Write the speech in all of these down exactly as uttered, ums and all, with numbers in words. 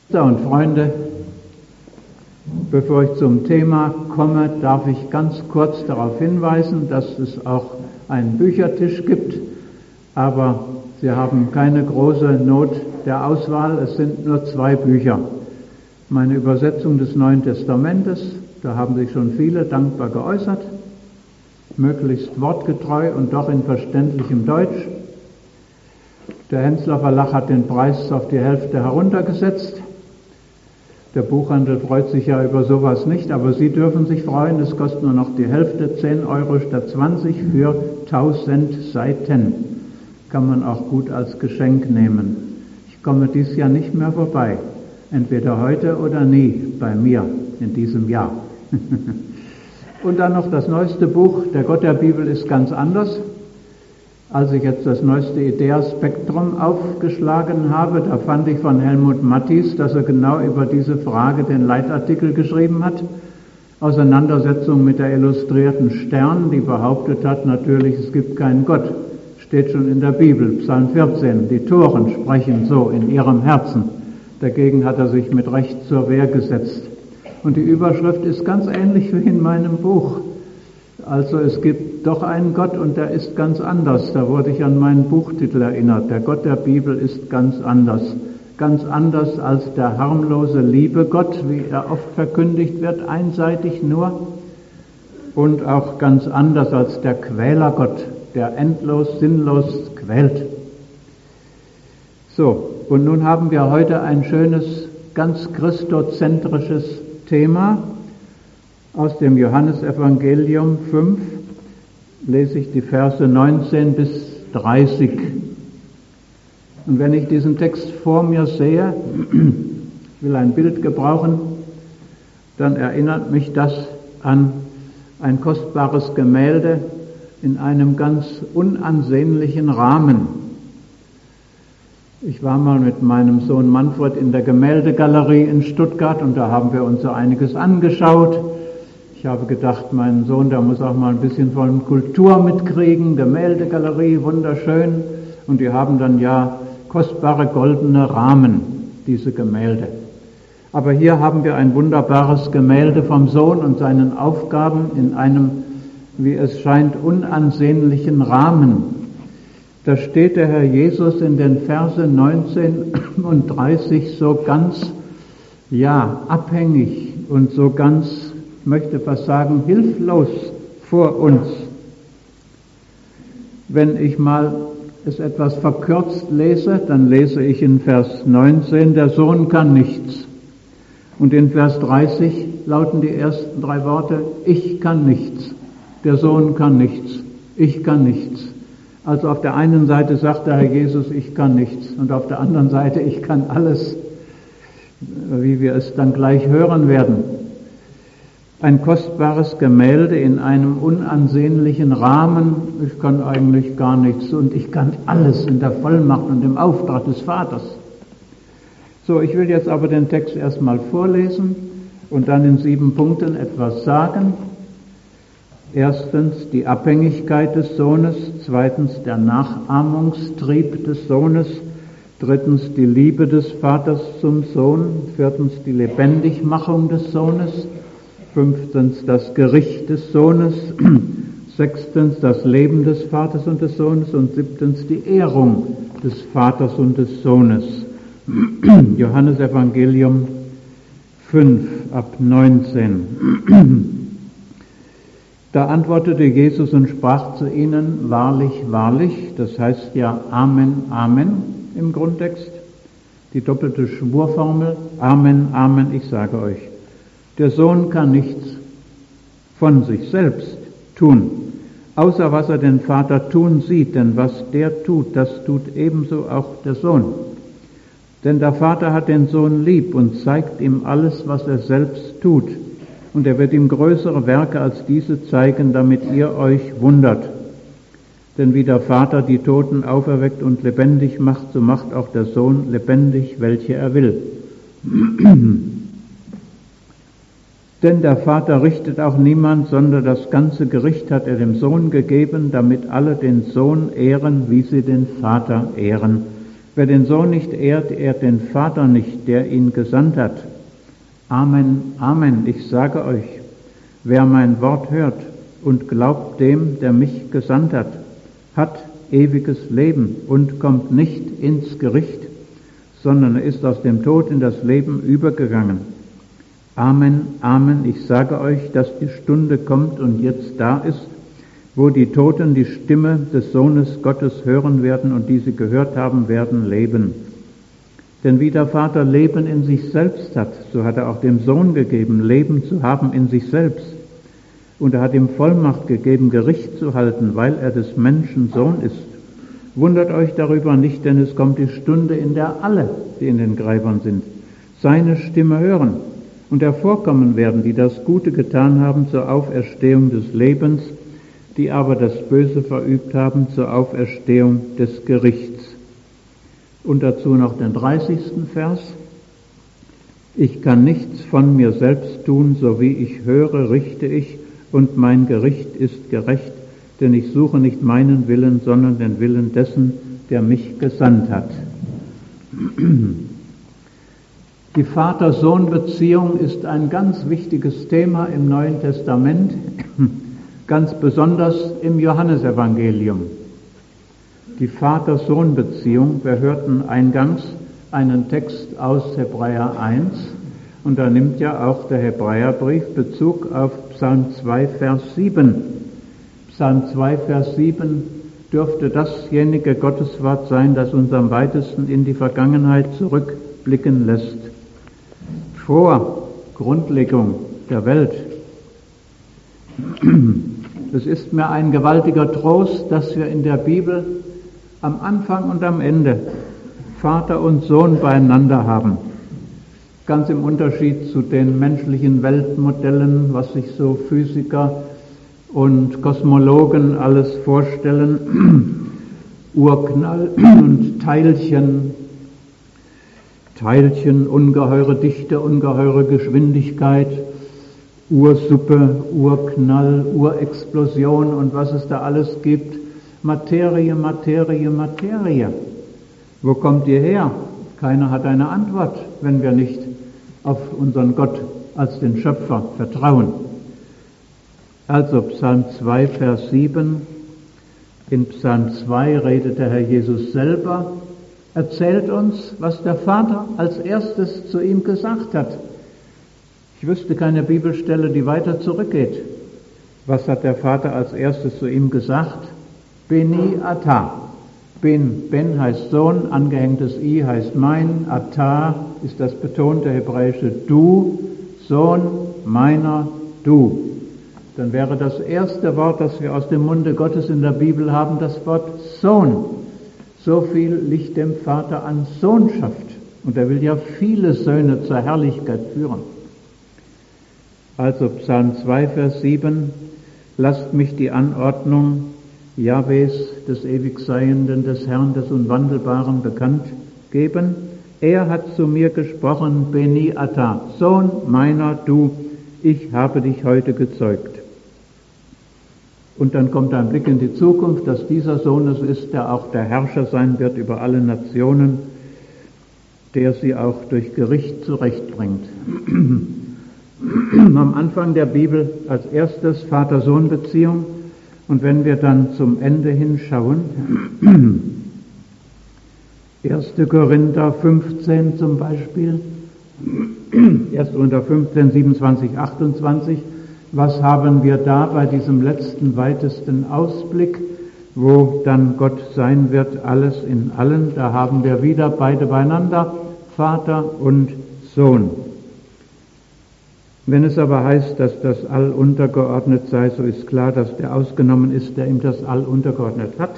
Und Freunde, bevor ich zum Thema komme, darf ich ganz kurz darauf hinweisen, dass es auch einen Büchertisch gibt, aber Sie haben keine große Not der Auswahl, es sind nur zwei Bücher. Meine Übersetzung des Neuen Testamentes, da haben sich schon viele dankbar geäußert, möglichst wortgetreu und doch in verständlichem Deutsch. Der Hensler Verlag hat den Preis auf die Hälfte heruntergesetzt. Der Buchhandel freut sich ja über sowas nicht, aber Sie dürfen sich freuen, es kostet nur noch die Hälfte, zehn Euro statt zwanzig für tausend Seiten. Kann man auch gut als Geschenk nehmen. Ich komme dies Jahr nicht mehr vorbei, entweder heute oder nie bei mir in diesem Jahr. Und dann noch das neueste Buch, Der Gott der Bibel ist ganz anders. Als ich jetzt das neueste Idea-Spektrum aufgeschlagen habe, da fand ich von Helmut Matthys, dass er genau über diese Frage den Leitartikel geschrieben hat. Auseinandersetzung mit der illustrierten Stern, die behauptet hat, natürlich, es gibt keinen Gott. Steht schon in der Bibel, Psalm vierzehn, die Toren sprechen so in ihrem Herzen. Dagegen hat er sich mit Recht zur Wehr gesetzt. Und die Überschrift ist ganz ähnlich wie in meinem Buch. Also es gibt doch einen Gott und der ist ganz anders. Da wurde ich an meinen Buchtitel erinnert. Der Gott der Bibel ist ganz anders. Ganz anders als der harmlose liebe Gott, wie er oft verkündigt wird, einseitig nur. Und auch ganz anders als der Quälergott, der endlos, sinnlos quält. So, und nun haben wir heute ein schönes, ganz christozentrisches Thema. Aus dem Johannesevangelium fünf lese ich die Verse neunzehn bis dreißig. Und wenn ich diesen Text vor mir sehe, ich will ein Bild gebrauchen, dann erinnert mich das an ein kostbares Gemälde in einem ganz unansehnlichen Rahmen. Ich war mal mit meinem Sohn Manfred in der Gemäldegalerie in Stuttgart und da haben wir uns so einiges angeschaut. Ich habe gedacht, mein Sohn, der muss auch mal ein bisschen von Kultur mitkriegen, Gemäldegalerie, wunderschön. Und die haben dann ja kostbare goldene Rahmen, diese Gemälde. Aber hier haben wir ein wunderbares Gemälde vom Sohn und seinen Aufgaben in einem, wie es scheint, unansehnlichen Rahmen. Da steht der Herr Jesus in den Verse neunzehn und dreißig so ganz, ja, abhängig und so ganz, ich möchte fast sagen, hilflos vor uns. Wenn ich mal es etwas verkürzt lese, dann lese ich in Vers neunzehn, der Sohn kann nichts. Und in Vers dreißig lauten die ersten drei Worte, ich kann nichts. Der Sohn kann nichts. Ich kann nichts. Also auf der einen Seite sagt der Herr Jesus, ich kann nichts. Und auf der anderen Seite, ich kann alles, wie wir es dann gleich hören werden. Ein kostbares Gemälde in einem unansehnlichen Rahmen. Ich kann eigentlich gar nichts und ich kann alles in der Vollmacht und im Auftrag des Vaters. So, ich will jetzt aber den Text erstmal vorlesen und dann in sieben Punkten etwas sagen. Erstens die Abhängigkeit des Sohnes, zweitens der Nachahmungstrieb des Sohnes, drittens die Liebe des Vaters zum Sohn, viertens die Lebendigmachung des Sohnes, fünftens das Gericht des Sohnes, sechstens das Leben des Vaters und des Sohnes und siebtens die Ehrung des Vaters und des Sohnes. Johannesevangelium fünf ab neunzehn. Da antwortete Jesus und sprach zu ihnen, wahrlich, wahrlich, das heißt ja Amen, Amen im Grundtext, die doppelte Schwurformel, Amen, Amen, ich sage euch. Der Sohn kann nichts von sich selbst tun, außer was er den Vater tun sieht, denn was der tut, das tut ebenso auch der Sohn. Denn der Vater hat den Sohn lieb und zeigt ihm alles, was er selbst tut. Und er wird ihm größere Werke als diese zeigen, damit ihr euch wundert. Denn wie der Vater die Toten auferweckt und lebendig macht, so macht auch der Sohn lebendig, welche er will. Denn der Vater richtet auch niemand, sondern das ganze Gericht hat er dem Sohn gegeben, damit alle den Sohn ehren, wie sie den Vater ehren. Wer den Sohn nicht ehrt, ehrt den Vater nicht, der ihn gesandt hat. Amen, Amen, ich sage euch, wer mein Wort hört und glaubt dem, der mich gesandt hat, hat ewiges Leben und kommt nicht ins Gericht, sondern er ist aus dem Tod in das Leben übergegangen. Amen, Amen, ich sage euch, dass die Stunde kommt und jetzt da ist, wo die Toten die Stimme des Sohnes Gottes hören werden und die sie gehört haben, werden leben. Denn wie der Vater Leben in sich selbst hat, so hat er auch dem Sohn gegeben, Leben zu haben in sich selbst. Und er hat ihm Vollmacht gegeben, Gericht zu halten, weil er des Menschen Sohn ist. Wundert euch darüber nicht, denn es kommt die Stunde, in der alle, die in den Gräbern sind, seine Stimme hören und hervorkommen werden, die das Gute getan haben zur Auferstehung des Lebens, die aber das Böse verübt haben zur Auferstehung des Gerichts. Und dazu noch den dreißigsten Vers. Ich kann nichts von mir selbst tun, so wie ich höre, richte ich, und mein Gericht ist gerecht, denn ich suche nicht meinen Willen, sondern den Willen dessen, der mich gesandt hat. Die Vater-Sohn-Beziehung ist ein ganz wichtiges Thema im Neuen Testament, ganz besonders im Johannesevangelium. Die Vater-Sohn-Beziehung, wir hörten eingangs einen Text aus Hebräer eins, und da nimmt ja auch der Hebräerbrief Bezug auf Psalm zwei, Vers sieben. Psalm zwei, Vers sieben dürfte dasjenige Gotteswort sein, das uns am weitesten in die Vergangenheit zurückblicken lässt. Vor Grundlegung der Welt. Es ist mir ein gewaltiger Trost, dass wir in der Bibel am Anfang und am Ende Vater und Sohn beieinander haben. Ganz im Unterschied zu den menschlichen Weltmodellen, was sich so Physiker und Kosmologen alles vorstellen. Urknall und Teilchen, Teilchen, ungeheure Dichte, ungeheure Geschwindigkeit, Ursuppe, Urknall, Urexplosion und was es da alles gibt. Materie, Materie, Materie. Wo kommt ihr her? Keiner hat eine Antwort, wenn wir nicht auf unseren Gott als den Schöpfer vertrauen. Also Psalm zwei, Vers sieben. In Psalm zwei redet der Herr Jesus selber, erzählt uns, was der Vater als erstes zu ihm gesagt hat. Ich wüsste keine Bibelstelle, die weiter zurückgeht. Was hat der Vater als erstes zu ihm gesagt? Beni Ata. Ben, Ben heißt Sohn, angehängtes I heißt mein, Ata ist das betonte hebräische Du, Sohn meiner, du. Dann wäre das erste Wort, das wir aus dem Munde Gottes in der Bibel haben, das Wort Sohn. So viel liegt dem Vater an Sohnschaft. Und er will ja viele Söhne zur Herrlichkeit führen. Also Psalm zwei, Vers sieben, lasst mich die Anordnung Jahwes, des Ewigseienden, des Herrn, des Unwandelbaren bekannt geben. Er hat zu mir gesprochen, Beni Ata, Sohn meiner, du, ich habe dich heute gezeugt. Und dann kommt ein Blick in die Zukunft, dass dieser Sohn es ist, der auch der Herrscher sein wird über alle Nationen, der sie auch durch Gericht zurechtbringt. Am Anfang der Bibel als erstes Vater-Sohn-Beziehung. Und wenn wir dann zum Ende hinschauen, erster Korinther fünfzehn zum Beispiel, erster Korinther fünfzehn, siebenundzwanzig, achtundzwanzig, was haben wir da bei diesem letzten, weitesten Ausblick, wo dann Gott sein wird, alles in allen, da haben wir wieder beide beieinander, Vater und Sohn. Wenn es aber heißt, dass das All untergeordnet sei, so ist klar, dass der ausgenommen ist, der ihm das All untergeordnet hat.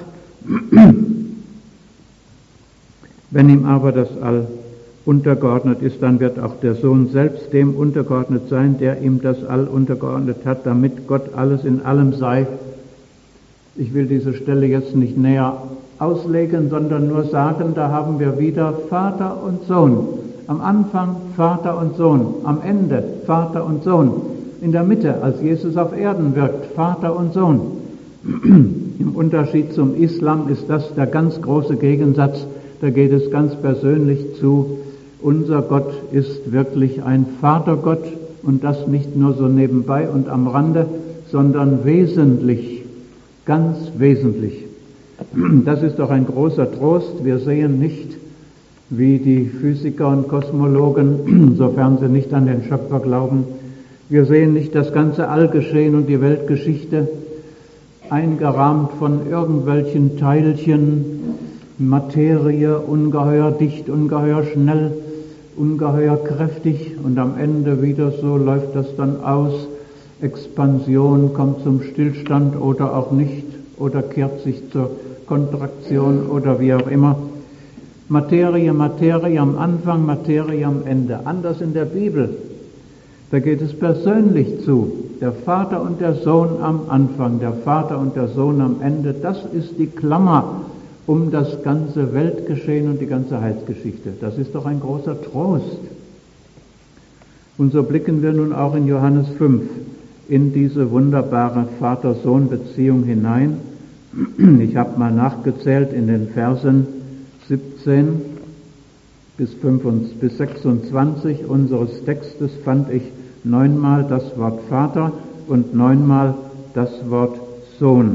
Wenn ihm aber das All untergeordnet ist, dann wird auch der Sohn selbst dem untergeordnet sein, der ihm das All untergeordnet hat, damit Gott alles in allem sei. Ich will diese Stelle jetzt nicht näher auslegen, sondern nur sagen, da haben wir wieder Vater und Sohn. Am Anfang Vater und Sohn, am Ende Vater und Sohn, in der Mitte, als Jesus auf Erden wirkt, Vater und Sohn. Im Unterschied zum Islam ist das der ganz große Gegensatz, da geht es ganz persönlich zu. Unser Gott ist wirklich ein Vatergott und das nicht nur so nebenbei und am Rande, sondern wesentlich, ganz wesentlich. Das ist doch ein großer Trost. Wir sehen nicht, wie die Physiker und Kosmologen, sofern sie nicht an den Schöpfer glauben, wir sehen nicht das ganze Allgeschehen und die Weltgeschichte eingerahmt von irgendwelchen Teilchen, Materie, ungeheuer dicht, ungeheuer schnell, ungeheuer kräftig und am Ende wieder so läuft das dann aus. Expansion kommt zum Stillstand oder auch nicht oder kehrt sich zur Kontraktion oder wie auch immer. Materie, Materie am Anfang, Materie am Ende. Anders in der Bibel. Da geht es persönlich zu. Der Vater und der Sohn am Anfang, der Vater und der Sohn am Ende. Das ist die Klammer um das ganze Weltgeschehen und die ganze Heilsgeschichte. Das ist doch ein großer Trost. Und so blicken wir nun auch in Johannes fünf in diese wunderbare Vater-Sohn-Beziehung hinein. Ich habe mal nachgezählt in den Versen siebzehn bis sechsundzwanzig unseres Textes fand ich neunmal das Wort Vater und neunmal das Wort Sohn.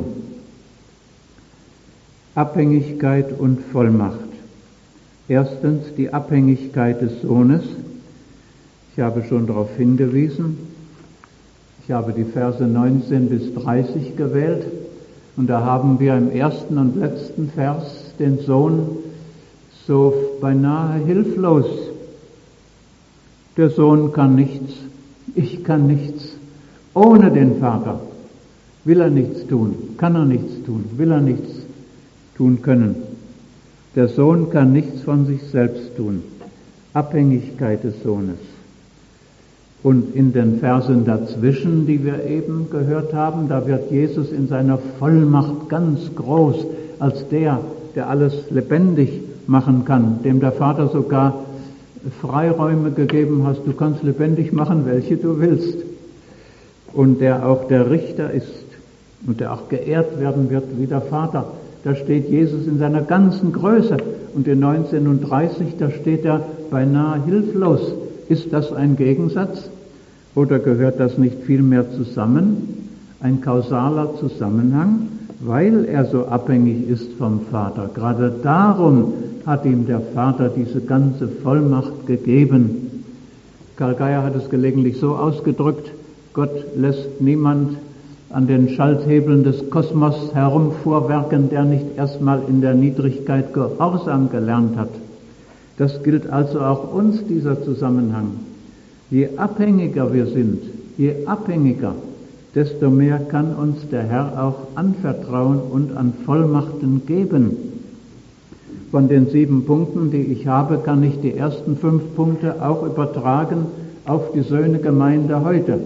Abhängigkeit und Vollmacht. Erstens die Abhängigkeit des Sohnes. Ich habe schon darauf hingewiesen. Ich habe die Verse neunzehn bis dreißig gewählt und da haben wir im ersten und letzten Vers den Sohn so beinahe hilflos. Der Sohn kann nichts, ich kann nichts. Ohne den Vater will er nichts tun, kann er nichts tun, will er nichts tun können. Der Sohn kann nichts von sich selbst tun. Abhängigkeit des Sohnes. Und in den Versen dazwischen, die wir eben gehört haben, da wird Jesus in seiner Vollmacht ganz groß, als der, der alles lebendig machen kann, dem der Vater sogar Freiräume gegeben hast, du kannst lebendig machen, welche du willst. Und der auch der Richter ist und der auch geehrt werden wird wie der Vater. Da steht Jesus in seiner ganzen Größe und in neunzehn und dreißig, da steht er beinahe hilflos. Ist das ein Gegensatz oder gehört das nicht vielmehr zusammen? Ein kausaler Zusammenhang, weil er so abhängig ist vom Vater. Gerade darum hat ihm der Vater diese ganze Vollmacht gegeben. Karl Geier hat es gelegentlich so ausgedrückt, Gott lässt niemand an den Schalthebeln des Kosmos herumfuhrwerken, der nicht erstmal in der Niedrigkeit Gehorsam gelernt hat. Das gilt also auch uns, dieser Zusammenhang. Je abhängiger wir sind, je abhängiger, desto mehr kann uns der Herr auch anvertrauen und an Vollmachten geben. Von den sieben Punkten, die ich habe, kann ich die ersten fünf Punkte auch übertragen auf die Söhnegemeinde heute.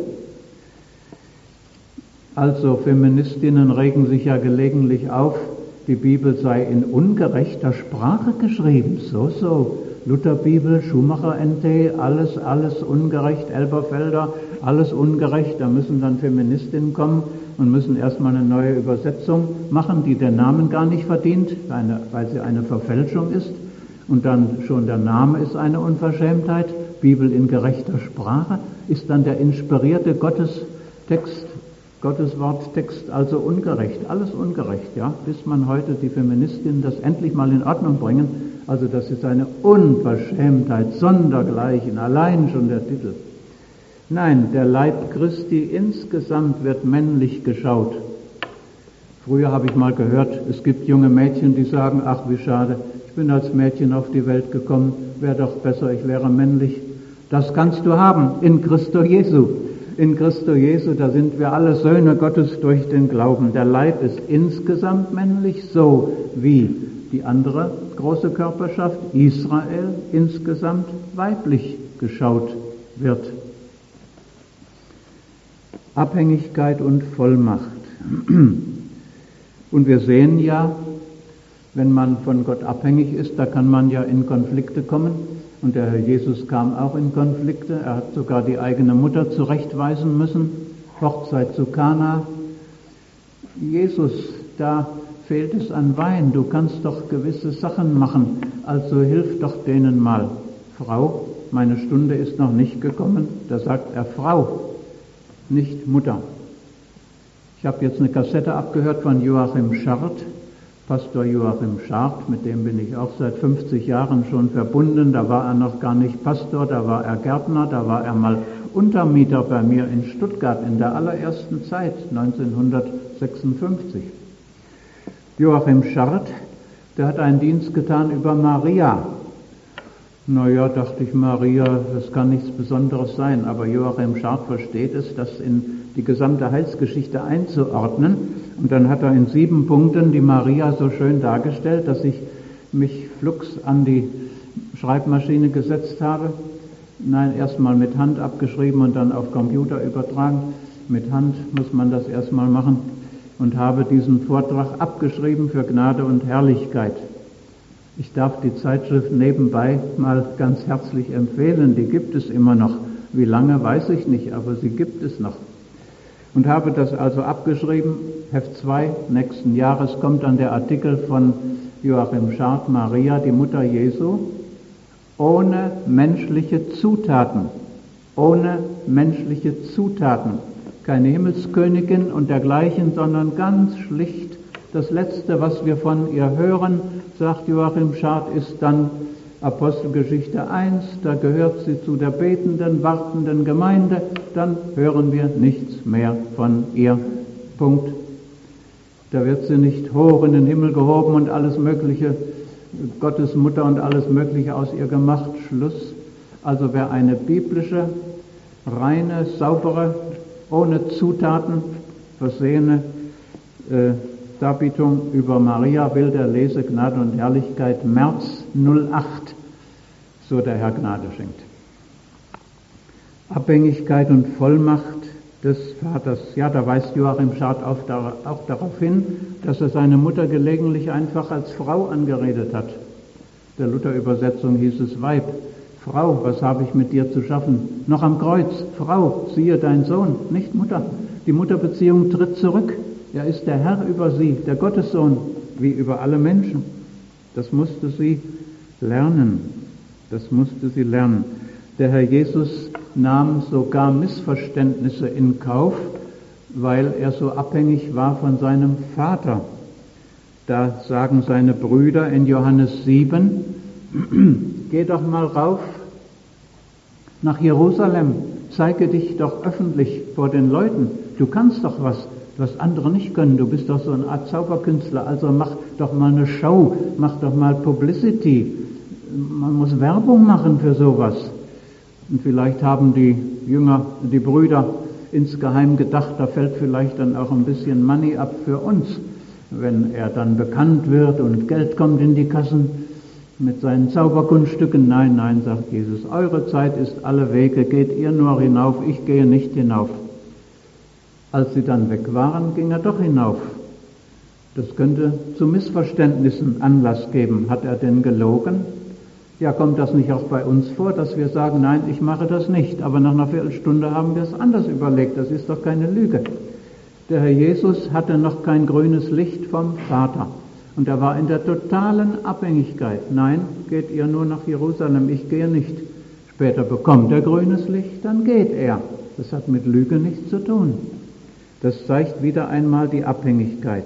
Also Feministinnen regen sich ja gelegentlich auf, die Bibel sei in ungerechter Sprache geschrieben. So, so. Lutherbibel, Schumacher N T, alles, alles ungerecht, Elberfelder, alles ungerecht. Da müssen dann Feministinnen kommen und müssen erstmal eine neue Übersetzung machen, die den Namen gar nicht verdient, eine, weil sie eine Verfälschung ist. Und dann schon der Name ist eine Unverschämtheit. Bibel in gerechter Sprache ist dann der inspirierte Gottestext, Gottes Worttext also ungerecht, alles ungerecht, ja, bis man heute die Feministinnen das endlich mal in Ordnung bringen. Also das ist eine Unverschämtheit, sondergleichen, allein schon der Titel. Nein, der Leib Christi insgesamt wird männlich geschaut. Früher habe ich mal gehört, es gibt junge Mädchen, die sagen, ach wie schade, ich bin als Mädchen auf die Welt gekommen, wäre doch besser, ich wäre männlich. Das kannst du haben in Christo Jesu. In Christo Jesu, da sind wir alle Söhne Gottes durch den Glauben. Der Leib ist insgesamt männlich, so wie die andere große Körperschaft, Israel, insgesamt weiblich geschaut wird. Abhängigkeit und Vollmacht. Und wir sehen ja, wenn man von Gott abhängig ist, da kann man ja in Konflikte kommen. Und der Herr Jesus kam auch in Konflikte. Er hat sogar die eigene Mutter zurechtweisen müssen. Hochzeit zu Kana. Jesus, da fehlt es an Wein, du kannst doch gewisse Sachen machen, also hilf doch denen mal. Frau, meine Stunde ist noch nicht gekommen, da sagt er Frau, nicht Mutter. Ich habe jetzt eine Kassette abgehört von Joachim Schardt, Pastor Joachim Schardt, mit dem bin ich auch seit fünfzig Jahren schon verbunden. Da war er noch gar nicht Pastor, da war er Gärtner, da war er mal Untermieter bei mir in Stuttgart in der allerersten Zeit, neunzehnhundertsechsundfünfzig. Joachim Schardt, der hat einen Dienst getan über Maria. Naja, dachte ich, Maria, das kann nichts Besonderes sein, aber Joachim Schardt versteht es, das in die gesamte Heilsgeschichte einzuordnen. Und dann hat er in sieben Punkten die Maria so schön dargestellt, dass ich mich flugs an die Schreibmaschine gesetzt habe. Nein, erstmal mit Hand abgeschrieben und dann auf Computer übertragen. Mit Hand muss man das erstmal machen. Und habe diesen Vortrag abgeschrieben für Gnade und Herrlichkeit. Ich darf die Zeitschrift nebenbei mal ganz herzlich empfehlen. Die gibt es immer noch. Wie lange, weiß ich nicht, aber sie gibt es noch. Und habe das also abgeschrieben. Heft zwei nächsten Jahres kommt dann der Artikel von Joachim Schardt, Maria, die Mutter Jesu, ohne menschliche Zutaten. Ohne menschliche Zutaten. Keine Himmelskönigin und dergleichen, sondern ganz schlicht. Das Letzte, was wir von ihr hören, sagt Joachim Schardt, ist dann Apostelgeschichte eins, da gehört sie zu der betenden, wartenden Gemeinde, dann hören wir nichts mehr von ihr. Punkt. Da wird sie nicht hoch in den Himmel gehoben und alles Mögliche, Gottes Mutter und alles Mögliche aus ihr gemacht. Schluss. Also wer eine biblische, reine, saubere, ohne Zutaten versehene äh, Darbietung über Maria will, der lese Gnade und Herrlichkeit, März null acht, so der Herr Gnade schenkt. Abhängigkeit und Vollmacht des Vaters. Ja, da weist Joachim Schardt auch, auch darauf hin, dass er seine Mutter gelegentlich einfach als Frau angeredet hat. Der Luther-Übersetzung hieß es Weib. Frau, was habe ich mit dir zu schaffen? Noch am Kreuz, Frau, siehe dein Sohn, nicht Mutter. Die Mutterbeziehung tritt zurück. Er ist der Herr über sie, der Gottessohn, wie über alle Menschen. Das musste sie lernen. Das musste sie lernen. Der Herr Jesus nahm sogar Missverständnisse in Kauf, weil er so abhängig war von seinem Vater. Da sagen seine Brüder in Johannes sieben, geh doch mal rauf nach Jerusalem, zeige dich doch öffentlich vor den Leuten. Du kannst doch was, was andere nicht können. Du bist doch so eine Art Zauberkünstler, also mach doch mal eine Show, mach doch mal Publicity. Man muss Werbung machen für sowas. Und vielleicht haben die Jünger, die Brüder insgeheim gedacht, da fällt vielleicht dann auch ein bisschen Money ab für uns, wenn er dann bekannt wird und Geld kommt in die Kassen mit seinen Zauberkunststücken. Nein, nein, sagt Jesus, eure Zeit ist alle Wege, geht ihr nur hinauf, ich gehe nicht hinauf. Als sie dann weg waren, ging er doch hinauf. Das könnte zu Missverständnissen Anlass geben. Hat er denn gelogen? Ja, kommt das nicht auch bei uns vor, dass wir sagen, nein, ich mache das nicht, aber nach einer Viertelstunde haben wir es anders überlegt, das ist doch keine Lüge. Der Herr Jesus hatte noch kein grünes Licht vom Vater und er war in der totalen Abhängigkeit. Nein, geht ihr nur nach Jerusalem, ich gehe nicht. Später bekommt er grünes Licht, dann geht er. Das hat mit Lüge nichts zu tun. Das zeigt wieder einmal die Abhängigkeit.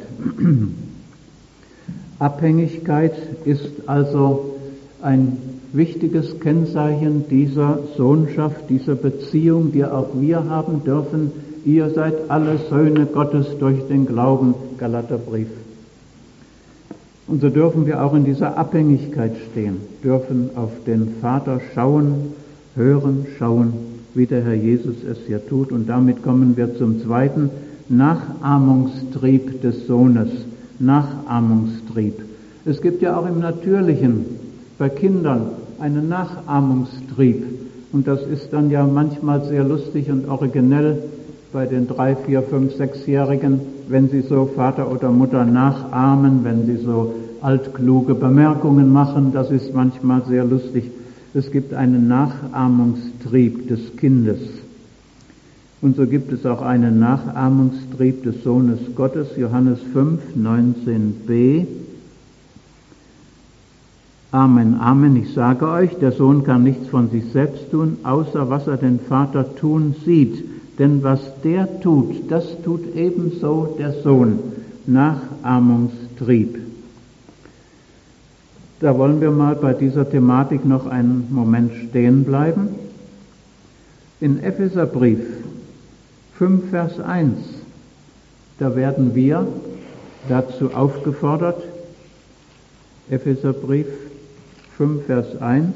Abhängigkeit ist also ein wichtiges Kennzeichen dieser Sohnschaft, dieser Beziehung, die auch wir haben dürfen. Ihr seid alle Söhne Gottes durch den Glauben, Galaterbrief. Und so dürfen wir auch in dieser Abhängigkeit stehen, dürfen auf den Vater schauen, hören, schauen, wie der Herr Jesus es hier tut. Und damit kommen wir zum zweiten Nachahmungstrieb des Sohnes. Nachahmungstrieb. Es gibt ja auch im Natürlichen bei Kindern einen Nachahmungstrieb. Und das ist dann ja manchmal sehr lustig und originell bei den drei, vier, fünf, sechsjährigen, wenn sie so Vater oder Mutter nachahmen, wenn sie so altkluge Bemerkungen machen. Das ist manchmal sehr lustig. Es gibt einen Nachahmungstrieb des Kindes. Und so gibt es auch einen Nachahmungstrieb des Sohnes Gottes, Johannes fünf, neunzehn b. Amen, Amen, ich sage euch, der Sohn kann nichts von sich selbst tun, außer was er den Vater tun sieht. Denn was der tut, das tut ebenso der Sohn. Nachahmungstrieb. Da wollen wir mal bei dieser Thematik noch einen Moment stehen bleiben. In Epheserbrief fünf, Vers eins, da werden wir dazu aufgefordert, Epheserbrief fünf, Vers eins,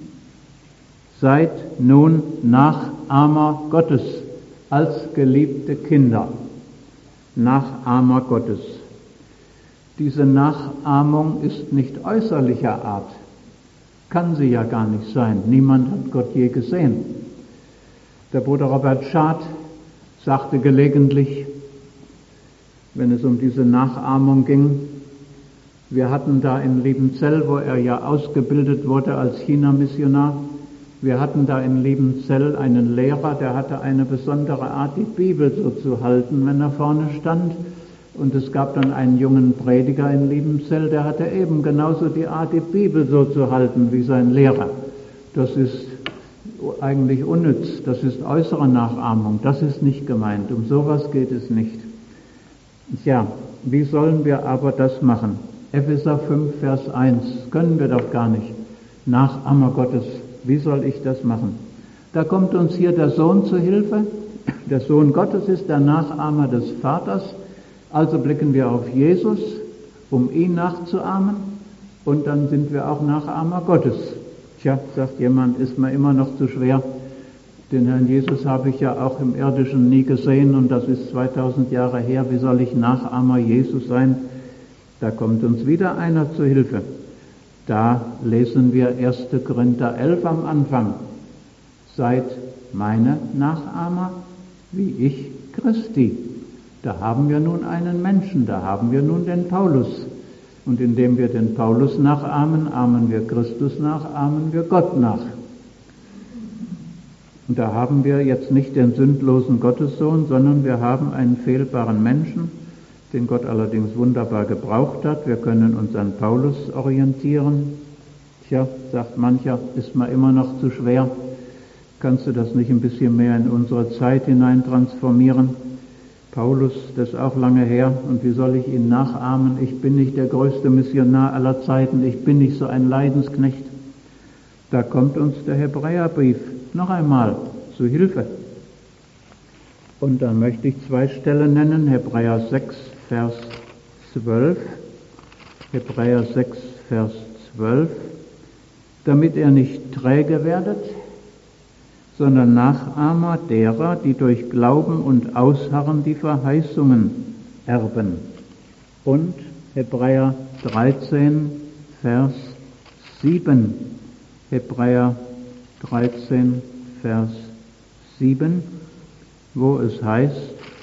seid nun Nachahmer Gottes als geliebte Kinder. Nachahmer Gottes. Diese Nachahmung ist nicht äußerlicher Art. Kann sie ja gar nicht sein. Niemand hat Gott je gesehen. Der Bruder Robert Schad sagte gelegentlich, wenn es um diese Nachahmung ging, wir hatten da in Liebenzell, wo er ja ausgebildet wurde als China-Missionar, wir hatten da in Liebenzell einen Lehrer, der hatte eine besondere Art, die Bibel so zu halten, wenn er vorne stand. Und es gab dann einen jungen Prediger in Liebenzell, der hatte eben genauso die Art, die Bibel so zu halten wie sein Lehrer. Das ist eigentlich unnütz, das ist äußere Nachahmung, das ist nicht gemeint, um sowas geht es nicht. Tja, wie sollen wir aber das machen? Epheser fünf, Vers eins, können wir doch gar nicht. Nachahmer Gottes, wie soll ich das machen? Da kommt uns hier der Sohn zu Hilfe. Der Sohn Gottes ist der Nachahmer des Vaters. Also blicken wir auf Jesus, um ihn nachzuahmen. Und dann sind wir auch Nachahmer Gottes. Tja, sagt jemand, ist mir immer noch zu schwer. Den Herrn Jesus habe ich ja auch im Irdischen nie gesehen und das ist zweitausend Jahre her. Wie soll ich Nachahmer Jesus sein? Da kommt uns wieder einer zu Hilfe. Da lesen wir erster Korinther elf am Anfang. Seid meine Nachahmer, wie ich Christi. Da haben wir nun einen Menschen, da haben wir nun den Paulus. Und indem wir den Paulus nachahmen, ahmen wir Christus nach, ahmen wir Gott nach. Und da haben wir jetzt nicht den sündlosen Gottessohn, sondern wir haben einen fehlbaren Menschen, den Gott allerdings wunderbar gebraucht hat. Wir können uns an Paulus orientieren. Tja, sagt mancher, ist mir immer noch zu schwer. Kannst du das nicht ein bisschen mehr in unsere Zeit hinein transformieren? Paulus, das ist auch lange her, und wie soll ich ihn nachahmen? Ich bin nicht der größte Missionar aller Zeiten, ich bin nicht so ein Leidensknecht. Da kommt uns der Hebräerbrief noch einmal zu Hilfe. Und da möchte ich zwei Stellen nennen, Hebräer sechs, Vers zwölf, Hebräer sechs, Vers zwölf, damit ihr nicht träge werdet, sondern Nachahmer derer, die durch Glauben und Ausharren die Verheißungen erben. Und Hebräer dreizehn, Vers sieben, Hebräer dreizehn, Vers sieben, wo es heißt,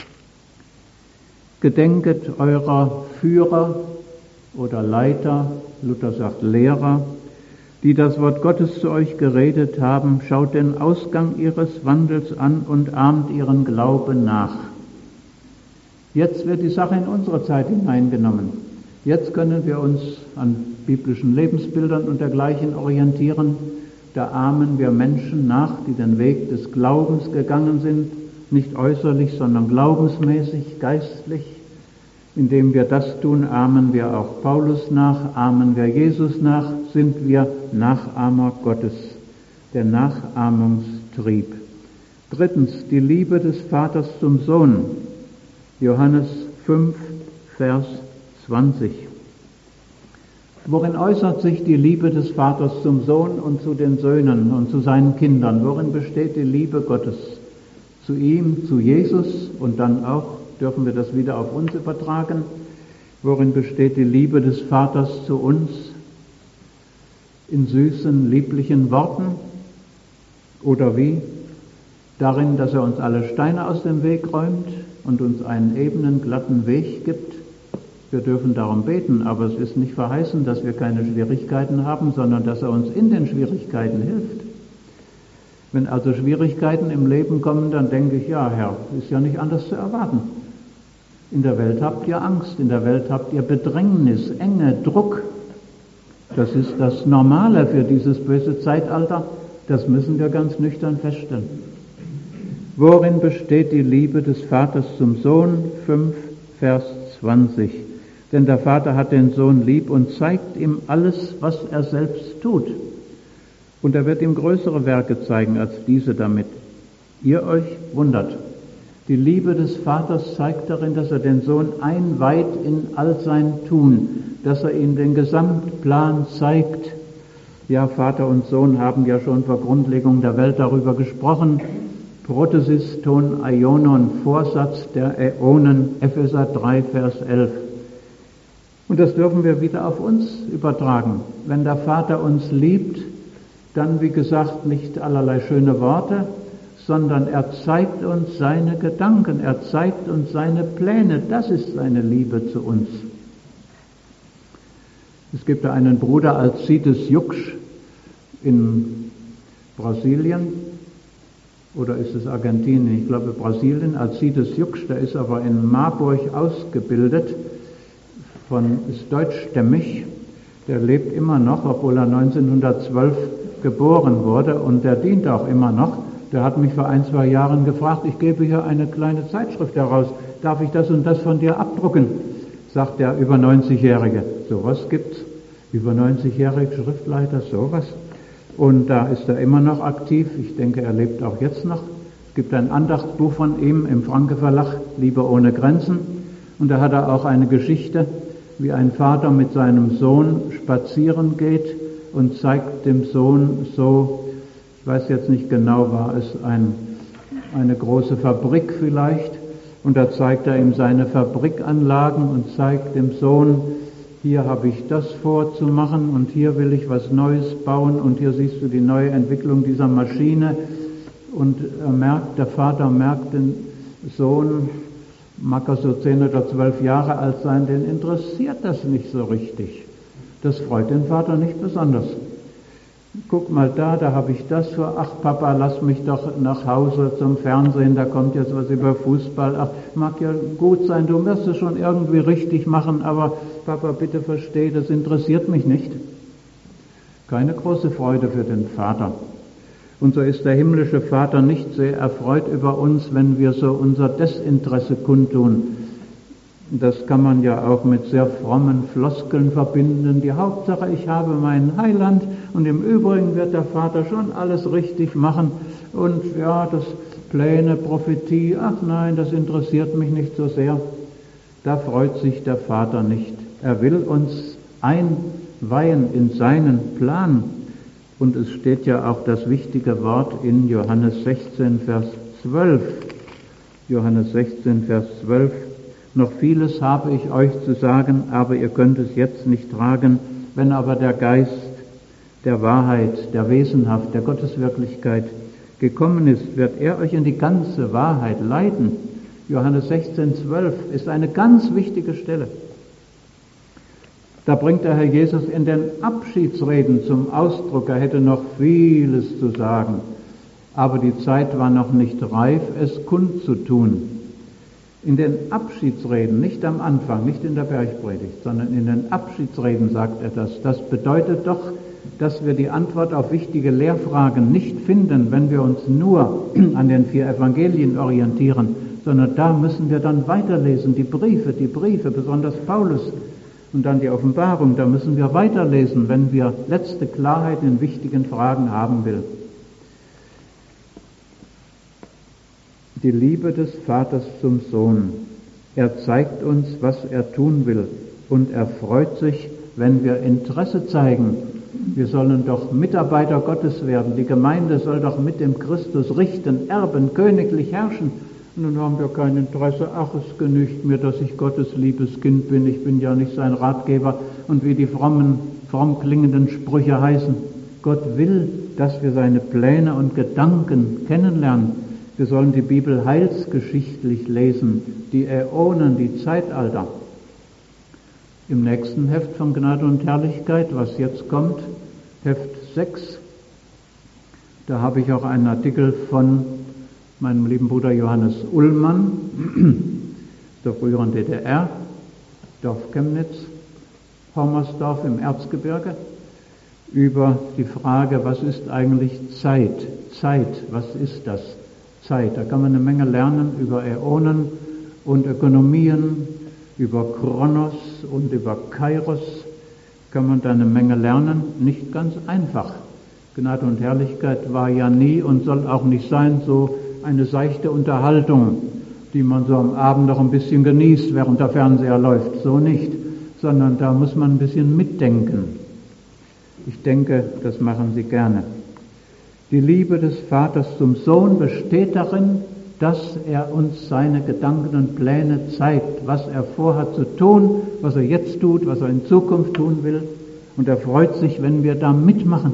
gedenket eurer Führer oder Leiter, Luther sagt Lehrer, die das Wort Gottes zu euch geredet haben, schaut den Ausgang ihres Wandels an und ahmt ihren Glauben nach. Jetzt wird die Sache in unsere Zeit hineingenommen. Jetzt können wir uns an biblischen Lebensbildern und dergleichen orientieren. Da ahmen wir Menschen nach, die den Weg des Glaubens gegangen sind, nicht äußerlich, sondern glaubensmäßig, geistlich. Indem wir das tun, ahmen wir auch Paulus nach, ahmen wir Jesus nach, sind wir Nachahmer Gottes, der Nachahmungstrieb. Drittens, die Liebe des Vaters zum Sohn, Johannes fünf, Vers zwanzig. Worin äußert sich die Liebe des Vaters zum Sohn und zu den Söhnen und zu seinen Kindern? Worin besteht die Liebe Gottes? Zu ihm, zu Jesus und dann auch, dürfen wir das wieder auf uns übertragen, worin besteht die Liebe des Vaters zu uns? In süßen, lieblichen Worten? Oder wie? Darin, dass er uns alle Steine aus dem Weg räumt und uns einen ebenen, glatten Weg gibt? Wir dürfen darum beten, aber es ist nicht verheißen, dass wir keine Schwierigkeiten haben, sondern dass er uns in den Schwierigkeiten hilft. Wenn also Schwierigkeiten im Leben kommen, dann denke ich, ja Herr, ist ja nicht anders zu erwarten. In der Welt habt ihr Angst, in der Welt habt ihr Bedrängnis, Enge, Druck. Das ist das Normale für dieses böse Zeitalter. Das müssen wir ganz nüchtern feststellen. Worin besteht die Liebe des Vaters zum Sohn? fünf, Vers zwanzig. Denn der Vater hat den Sohn lieb und zeigt ihm alles, was er selbst tut. Und er wird ihm größere Werke zeigen als diese, damit ihr euch wundert. Die Liebe des Vaters zeigt darin, dass er den Sohn einweiht in all sein Tun, dass er ihm den Gesamtplan zeigt. Ja, Vater und Sohn haben ja schon vor Grundlegung der Welt darüber gesprochen. Prothesis ton aionon, Vorsatz der Äonen, Epheser drei, Vers elf. Und das dürfen wir wieder auf uns übertragen. Wenn der Vater uns liebt, dann, wie gesagt, nicht allerlei schöne Worte, sondern er zeigt uns seine Gedanken, er zeigt uns seine Pläne. Das ist seine Liebe zu uns. Es gibt da einen Bruder Alcides Jucksch in Brasilien, oder ist es Argentinien? Ich glaube Brasilien. Alcides Jucksch, der ist aber in Marburg ausgebildet, von, ist deutschstämmig. Der lebt immer noch, obwohl er neunzehnhundertzwölf geboren wurde, und der dient auch immer noch. Der hat mich vor ein, zwei Jahren gefragt, ich gebe hier eine kleine Zeitschrift heraus, darf ich das und das von dir abdrucken? Sagt der über neunzigjährige. Sowas gibt's. Über neunzigjährige Schriftleiter, sowas. Und da ist er immer noch aktiv. Ich denke, er lebt auch jetzt noch. Es gibt ein Andachtsbuch von ihm im Franke Verlag, Liebe ohne Grenzen. Und da hat er auch eine Geschichte, wie ein Vater mit seinem Sohn spazieren geht und zeigt dem Sohn so, ich weiß jetzt nicht genau, war es ein, eine große Fabrik vielleicht, und da zeigt er ihm seine Fabrikanlagen und zeigt dem Sohn, hier habe ich das vorzumachen und hier will ich was Neues bauen und hier siehst du die neue Entwicklung dieser Maschine. Und er merkt, der Vater merkt, den Sohn, mag er so zehn oder zwölf Jahre alt sein, den interessiert das nicht so richtig. Das freut den Vater nicht besonders. Guck mal da, da habe ich das vor. Ach Papa, lass mich doch nach Hause zum Fernsehen, da kommt jetzt was über Fußball. Ach, mag ja gut sein, du wirst es schon irgendwie richtig machen, aber Papa, bitte versteh, das interessiert mich nicht. Keine große Freude für den Vater. Und so ist der himmlische Vater nicht sehr erfreut über uns, wenn wir so unser Desinteresse kundtun. Das kann man ja auch mit sehr frommen Floskeln verbinden. Die Hauptsache, ich habe meinen Heiland und im Übrigen wird der Vater schon alles richtig machen. Und ja, das Pläne, Prophetie, ach nein, das interessiert mich nicht so sehr. Da freut sich der Vater nicht. Er will uns einweihen in seinen Plan. Und es steht ja auch das wichtige Wort in Johannes sechzehn, Vers zwölf. Johannes sechzehn, Vers zwölf. Noch vieles habe ich euch zu sagen, aber ihr könnt es jetzt nicht tragen. Wenn aber der Geist der Wahrheit, der Wesenhaft, der Gotteswirklichkeit gekommen ist, wird er euch in die ganze Wahrheit leiten. Johannes sechzehn, zwölf ist eine ganz wichtige Stelle. Da bringt der Herr Jesus in den Abschiedsreden zum Ausdruck, er hätte noch vieles zu sagen, aber die Zeit war noch nicht reif, es kundzutun. In den Abschiedsreden, nicht am Anfang, nicht in der Bergpredigt, sondern in den Abschiedsreden sagt er das. Das bedeutet doch, dass wir die Antwort auf wichtige Lehrfragen nicht finden, wenn wir uns nur an den vier Evangelien orientieren, sondern da müssen wir dann weiterlesen, die Briefe, die Briefe, besonders Paulus und dann die Offenbarung, da müssen wir weiterlesen, wenn wir letzte Klarheit in wichtigen Fragen haben will. Die Liebe des Vaters zum Sohn. Er zeigt uns, was er tun will, und er freut sich, wenn wir Interesse zeigen. Wir sollen doch Mitarbeiter Gottes werden. Die Gemeinde soll doch mit dem Christus richten, erben, königlich herrschen. Und nun haben wir kein Interesse. Ach, es genügt mir, dass ich Gottes liebes Kind bin. Ich bin ja nicht sein Ratgeber. Und wie die frommen, fromm klingenden Sprüche heißen. Gott will, dass wir seine Pläne und Gedanken kennenlernen. Wir sollen die Bibel heilsgeschichtlich lesen, die Äonen, die Zeitalter. Im nächsten Heft von Gnade und Herrlichkeit, was jetzt kommt, Heft sechs, Da habe ich auch einen Artikel von meinem lieben Bruder Johannes Ullmann, der früheren D D R, Dorf Chemnitz, Hommersdorf im Erzgebirge, über die Frage, was ist eigentlich Zeit? Zeit, was ist das? Zeit. Da kann man eine Menge lernen über Äonen und Ökonomien, über Chronos und über Kairos kann man da eine Menge lernen. Nicht ganz einfach. Gnade und Herrlichkeit war ja nie und soll auch nicht sein so eine seichte Unterhaltung, die man so am Abend noch ein bisschen genießt, während der Fernseher läuft. So nicht, sondern da muss man ein bisschen mitdenken. Ich denke, das machen Sie gerne. Die Liebe des Vaters zum Sohn besteht darin, dass er uns seine Gedanken und Pläne zeigt, was er vorhat zu tun, was er jetzt tut, was er in Zukunft tun will. Und er freut sich, wenn wir da mitmachen.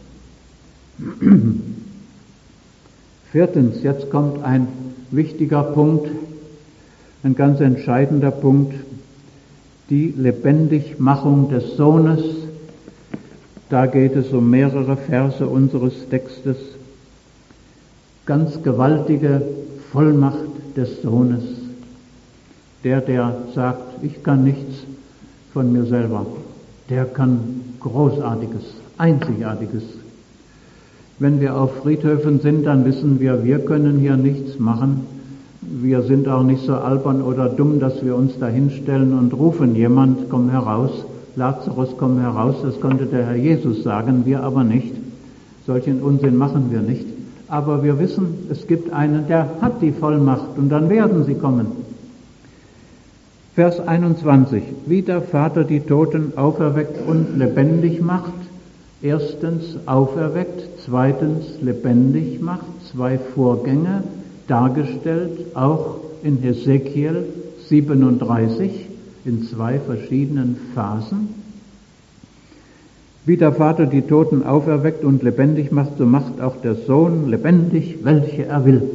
Viertens, jetzt kommt ein wichtiger Punkt, ein ganz entscheidender Punkt, die Lebendigmachung des Sohnes. Da geht es um mehrere Verse unseres Textes. Ganz gewaltige Vollmacht des Sohnes. Der, der sagt, ich kann nichts von mir selber, der kann Großartiges, Einzigartiges. Wenn wir auf Friedhöfen sind, dann wissen wir, wir können hier nichts machen. Wir sind auch nicht so albern oder dumm, dass wir uns da hinstellen und rufen, jemand, komm heraus, Lazarus, komm heraus. Das konnte der Herr Jesus sagen, wir aber nicht. Solchen Unsinn machen wir nicht. Aber wir wissen, es gibt einen, der hat die Vollmacht und dann werden sie kommen. Vers einundzwanzig. Wie der Vater die Toten auferweckt und lebendig macht. Erstens auferweckt, zweitens lebendig macht. Zwei Vorgänge dargestellt, auch in Hesekiel siebenunddreißig, in zwei verschiedenen Phasen. Wie der Vater die Toten auferweckt und lebendig macht, so macht auch der Sohn lebendig, welche er will.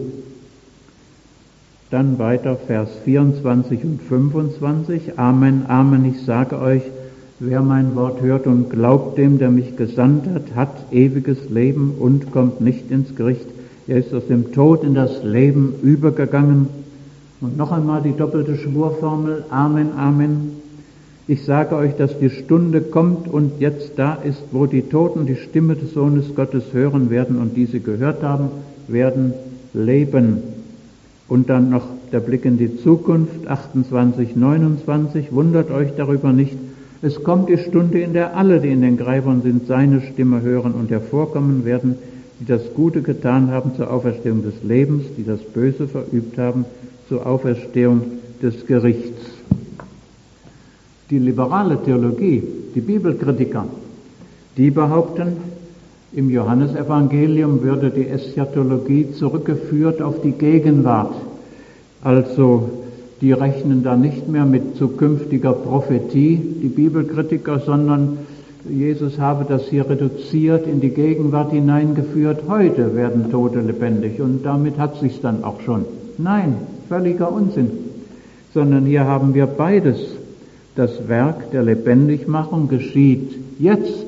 Dann weiter Vers vierundzwanzig und fünfundzwanzig. Amen, Amen, ich sage euch, wer mein Wort hört und glaubt dem, der mich gesandt hat, hat ewiges Leben und kommt nicht ins Gericht. Er ist aus dem Tod in das Leben übergegangen. Und noch einmal die doppelte Schwurformel, Amen, Amen. Ich sage euch, dass die Stunde kommt und jetzt da ist, wo die Toten die Stimme des Sohnes Gottes hören werden und die sie gehört haben, werden leben. Und dann noch der Blick in die Zukunft, achtundzwanzig, neunundzwanzig, wundert euch darüber nicht. Es kommt die Stunde, in der alle, die in den Gräbern sind, seine Stimme hören und hervorkommen werden, die das Gute getan haben zur Auferstehung des Lebens, die das Böse verübt haben zur Auferstehung des Gerichts. Die liberale Theologie, die Bibelkritiker, die behaupten, im Johannesevangelium würde die Eschatologie zurückgeführt auf die Gegenwart. Also die rechnen da nicht mehr mit zukünftiger Prophetie, die Bibelkritiker, sondern Jesus habe das hier reduziert, in die Gegenwart hineingeführt. Heute werden Tote lebendig und damit hat sich's dann auch schon. Nein, völliger Unsinn. Sondern hier haben wir beides. Das Werk der Lebendigmachung geschieht jetzt.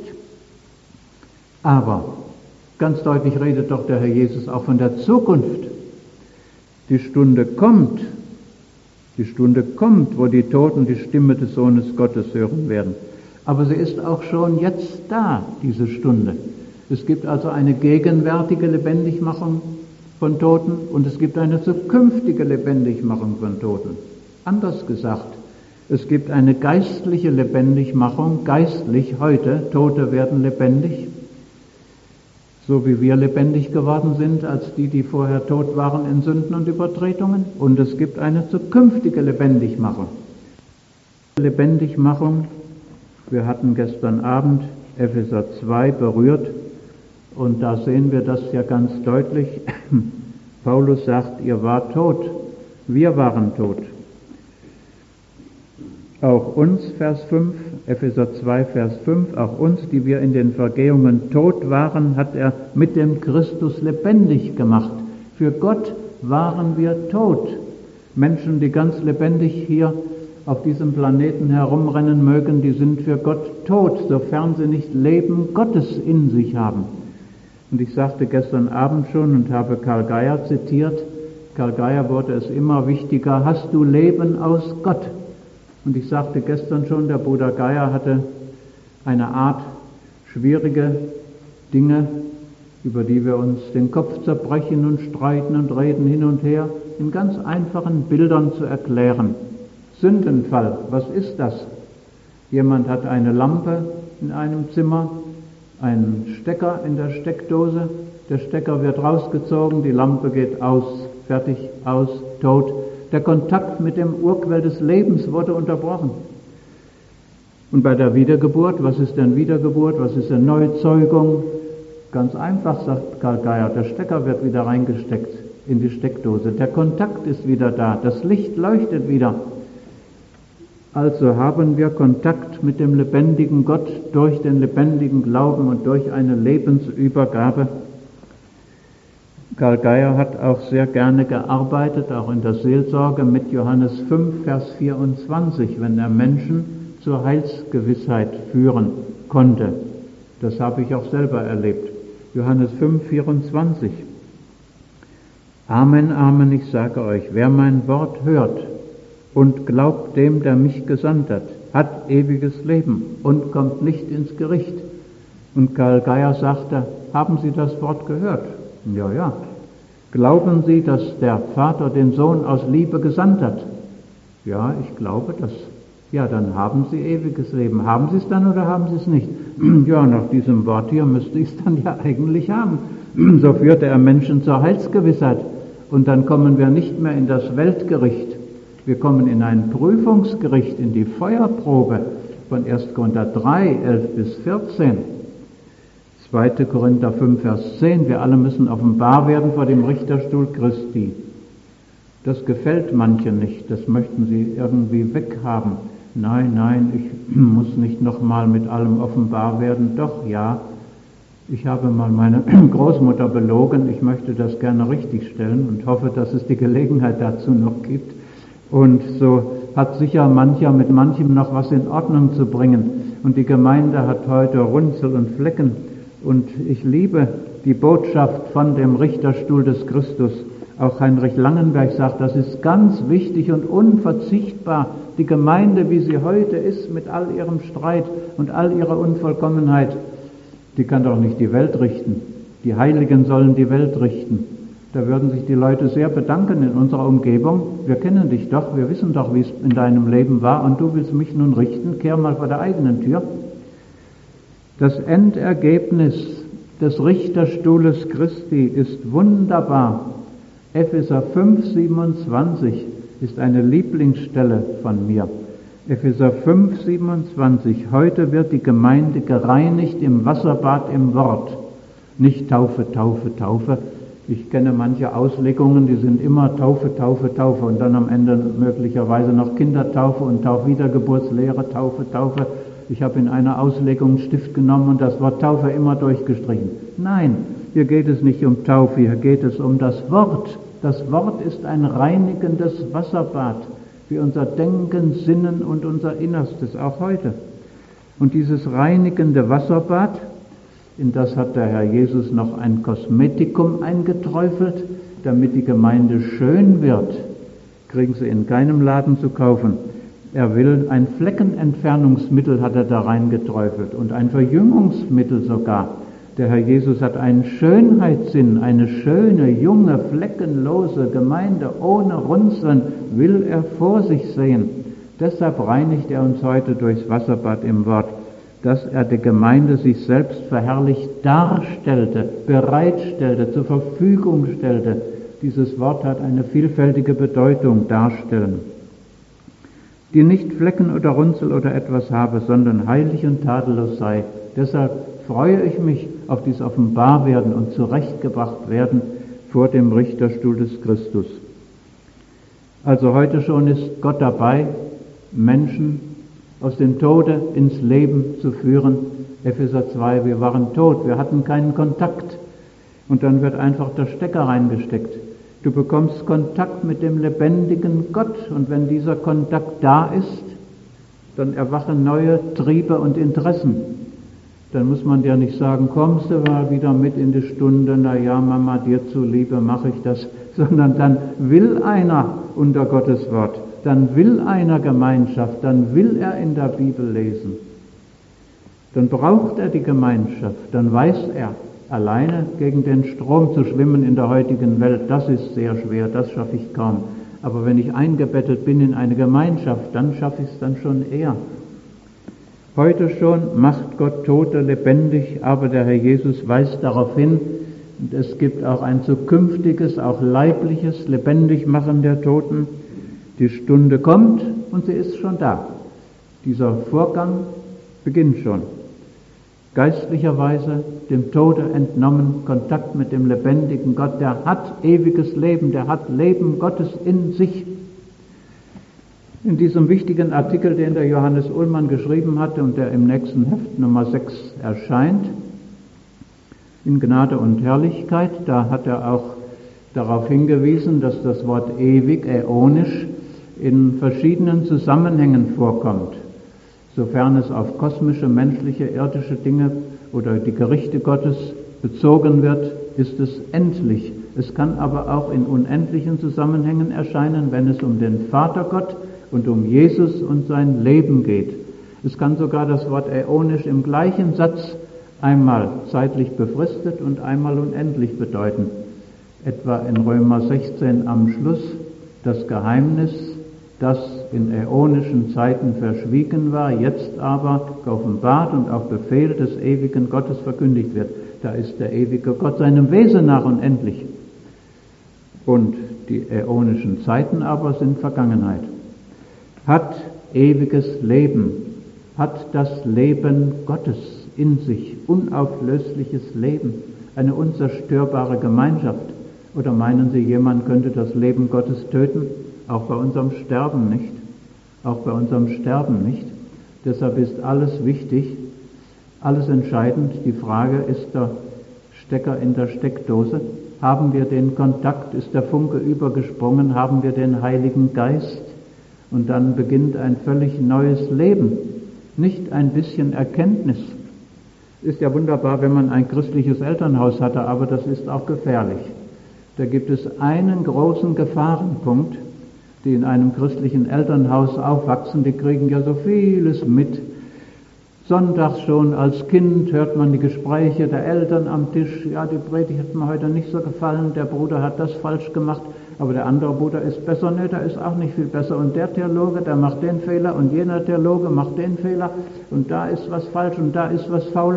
Aber ganz deutlich redet doch der Herr Jesus auch von der Zukunft. Die Stunde kommt, die Stunde kommt, wo die Toten die Stimme des Sohnes Gottes hören werden. Aber sie ist auch schon jetzt da, diese Stunde. Es gibt also eine gegenwärtige Lebendigmachung von Toten und es gibt eine zukünftige Lebendigmachung von Toten. Anders gesagt, es gibt eine geistliche Lebendigmachung, geistlich heute, Tote werden lebendig, so wie wir lebendig geworden sind, als die, die vorher tot waren in Sünden und Übertretungen. Und es gibt eine zukünftige Lebendigmachung. Lebendigmachung, wir hatten gestern Abend Epheser zwei berührt und da sehen wir das ja ganz deutlich. Paulus sagt, ihr wart tot, wir waren tot. Auch uns, Vers fünf, Epheser zwei, Vers fünf, auch uns, die wir in den Vergehungen tot waren, hat er mit dem Christus lebendig gemacht. Für Gott waren wir tot. Menschen, die ganz lebendig hier auf diesem Planeten herumrennen mögen, die sind für Gott tot, sofern sie nicht Leben Gottes in sich haben. Und ich sagte gestern Abend schon und habe Karl Geier zitiert, Karl Geier wurde es immer wichtiger, hast du Leben aus Gott? Und ich sagte gestern schon, der Bruder Geier hatte eine Art, schwierige Dinge, über die wir uns den Kopf zerbrechen und streiten und reden hin und her, in ganz einfachen Bildern zu erklären. Sündenfall, was ist das? Jemand hat eine Lampe in einem Zimmer, einen Stecker in der Steckdose, der Stecker wird rausgezogen, die Lampe geht aus, fertig, aus, tot. Der Kontakt mit dem Urquell des Lebens wurde unterbrochen. Und bei der Wiedergeburt, was ist denn Wiedergeburt, was ist denn Neuzeugung? Ganz einfach, sagt Karl Geier, der Stecker wird wieder reingesteckt in die Steckdose. Der Kontakt ist wieder da, das Licht leuchtet wieder. Also haben wir Kontakt mit dem lebendigen Gott durch den lebendigen Glauben und durch eine Lebensübergabe. Karl Geier hat auch sehr gerne gearbeitet, auch in der Seelsorge, mit Johannes fünf, Vers vierundzwanzig, wenn er Menschen zur Heilsgewissheit führen konnte. Das habe ich auch selber erlebt. Johannes fünf, vierundzwanzig. Amen, Amen, ich sage euch, wer mein Wort hört und glaubt dem, der mich gesandt hat, hat ewiges Leben und kommt nicht ins Gericht. Und Karl Geier sagte, haben Sie das Wort gehört? Ja, ja. Glauben Sie, dass der Vater den Sohn aus Liebe gesandt hat? Ja, ich glaube das. Ja, dann haben Sie ewiges Leben. Haben Sie es dann oder haben Sie es nicht? Ja, nach diesem Wort hier müsste ich es dann ja eigentlich haben. So führte er Menschen zur Heilsgewissheit. Und dann kommen wir nicht mehr in das Weltgericht. Wir kommen in ein Prüfungsgericht, in die Feuerprobe von erster Korinther drei, elf bis vierzehn. zweiter Korinther fünf, Vers zehn. Wir alle müssen offenbar werden vor dem Richterstuhl Christi. Das gefällt manchen nicht. Das möchten sie irgendwie weghaben. Nein, nein, ich muss nicht nochmal mit allem offenbar werden. Doch, ja, ich habe mal meine Großmutter belogen. Ich möchte das gerne richtigstellen und hoffe, dass es die Gelegenheit dazu noch gibt. Und so hat sicher mancher mit manchem noch was in Ordnung zu bringen. Und die Gemeinde hat heute Runzel und Flecken. Und ich liebe die Botschaft von dem Richterstuhl des Christus. Auch Heinrich Langenberg sagt, das ist ganz wichtig und unverzichtbar. Die Gemeinde, wie sie heute ist, mit all ihrem Streit und all ihrer Unvollkommenheit, die kann doch nicht die Welt richten. Die Heiligen sollen die Welt richten. Da würden sich die Leute sehr bedanken in unserer Umgebung. Wir kennen dich doch, wir wissen doch, wie es in deinem Leben war und du willst mich nun richten, kehr mal vor der eigenen Tür. Das Endergebnis des Richterstuhles Christi ist wunderbar. Epheser fünf, siebenundzwanzig ist eine Lieblingsstelle von mir. Epheser fünf, siebenundzwanzig. Heute wird die Gemeinde gereinigt im Wasserbad im Wort. Nicht Taufe, Taufe, Taufe. Ich kenne manche Auslegungen, die sind immer Taufe, Taufe, Taufe und dann am Ende möglicherweise noch Kindertaufe und Taufwiedergeburtslehre, Taufe, Taufe. Ich habe in einer Auslegung einen Stift genommen und das Wort Taufe immer durchgestrichen. Nein, hier geht es nicht um Taufe, hier geht es um das Wort. Das Wort ist ein reinigendes Wasserbad für unser Denken, Sinnen und unser Innerstes, auch heute. Und dieses reinigende Wasserbad, in das hat der Herr Jesus noch ein Kosmetikum eingeträufelt, damit die Gemeinde schön wird, kriegen Sie in keinem Laden zu kaufen. Er will ein Fleckenentfernungsmittel, hat er da reingeträufelt und ein Verjüngungsmittel sogar. Der Herr Jesus hat einen Schönheitssinn, eine schöne, junge, fleckenlose Gemeinde ohne Runzeln will er vor sich sehen. Deshalb reinigt er uns heute durchs Wasserbad im Wort, dass er der Gemeinde sich selbst verherrlicht darstellte, bereitstellte, zur Verfügung stellte. Dieses Wort hat eine vielfältige Bedeutung, darstellen. Die nicht Flecken oder Runzel oder etwas habe, sondern heilig und tadellos sei. Deshalb freue ich mich auf dieses Offenbarwerden und zurechtgebracht werden vor dem Richterstuhl des Christus. Also heute schon ist Gott dabei, Menschen aus dem Tode ins Leben zu führen. Epheser zwei, wir waren tot, wir hatten keinen Kontakt. Und dann wird einfach der Stecker reingesteckt. Du bekommst Kontakt mit dem lebendigen Gott und wenn dieser Kontakt da ist, dann erwachen neue Triebe und Interessen. dann muss man ja nicht sagen, kommst du mal wieder mit in die Stunde, na ja, Mama, dir zuliebe mache ich das, sondern dann will einer unter Gottes Wort, dann will einer Gemeinschaft, dann will er in der Bibel lesen. Dann braucht er die Gemeinschaft, dann weiß er, alleine gegen den Strom zu schwimmen in der heutigen Welt, das ist sehr schwer, das schaffe ich kaum. Aber wenn ich eingebettet bin in eine Gemeinschaft, dann schaffe ich es dann schon eher. Heute schon macht Gott Tote lebendig, aber der Herr Jesus weist darauf hin, und es gibt auch ein zukünftiges, auch leibliches Lebendigmachen der Toten. Die Stunde kommt und sie ist schon da. Dieser Vorgang beginnt schon. Geistlicherweise dem Tode entnommen, Kontakt mit dem lebendigen Gott, der hat ewiges Leben, der hat Leben Gottes in sich. In diesem wichtigen Artikel, den der Johannes Ullmann geschrieben hatte und der im nächsten Heft Nummer sechs erscheint, in Gnade und Herrlichkeit, da hat er auch darauf hingewiesen, dass das Wort ewig, äonisch, in verschiedenen Zusammenhängen vorkommt. Sofern es auf kosmische, menschliche, irdische Dinge oder die Gerichte Gottes bezogen wird, ist es endlich. Es kann aber auch in unendlichen Zusammenhängen erscheinen, wenn es um den Vatergott und um Jesus und sein Leben geht. Es kann sogar das Wort äonisch im gleichen Satz einmal zeitlich befristet und einmal unendlich bedeuten. Etwa in Römer sechzehn am Schluss, das Geheimnis, das in äonischen Zeiten verschwiegen war, jetzt aber geoffenbart und auf Befehl des ewigen Gottes verkündigt wird. Da ist der ewige Gott seinem Wesen nach unendlich. Und die äonischen Zeiten aber sind Vergangenheit. Hat ewiges Leben, hat das Leben Gottes in sich, unauflösliches Leben, eine unzerstörbare Gemeinschaft. Oder meinen Sie, jemand könnte das Leben Gottes töten? Auch bei unserem Sterben nicht. Auch bei unserem Sterben nicht. Deshalb ist alles wichtig, alles entscheidend. Die Frage, ist der Stecker in der Steckdose? Haben wir den Kontakt? Ist der Funke übergesprungen? Haben wir den Heiligen Geist? Und dann beginnt ein völlig neues Leben. Nicht ein bisschen Erkenntnis. Ist ja wunderbar, wenn man ein christliches Elternhaus hatte, aber das ist auch gefährlich. Da gibt es einen großen Gefahrenpunkt, die in einem christlichen Elternhaus aufwachsen, die kriegen ja so vieles mit. Sonntags schon als Kind hört man die Gespräche der Eltern am Tisch. Ja, die Predigt hat mir heute nicht so gefallen, der Bruder hat das falsch gemacht, aber der andere Bruder ist besser. Ne, der ist auch nicht viel besser. Und der Theologe, der macht den Fehler und jener Theologe macht den Fehler und da ist was falsch und da ist was faul.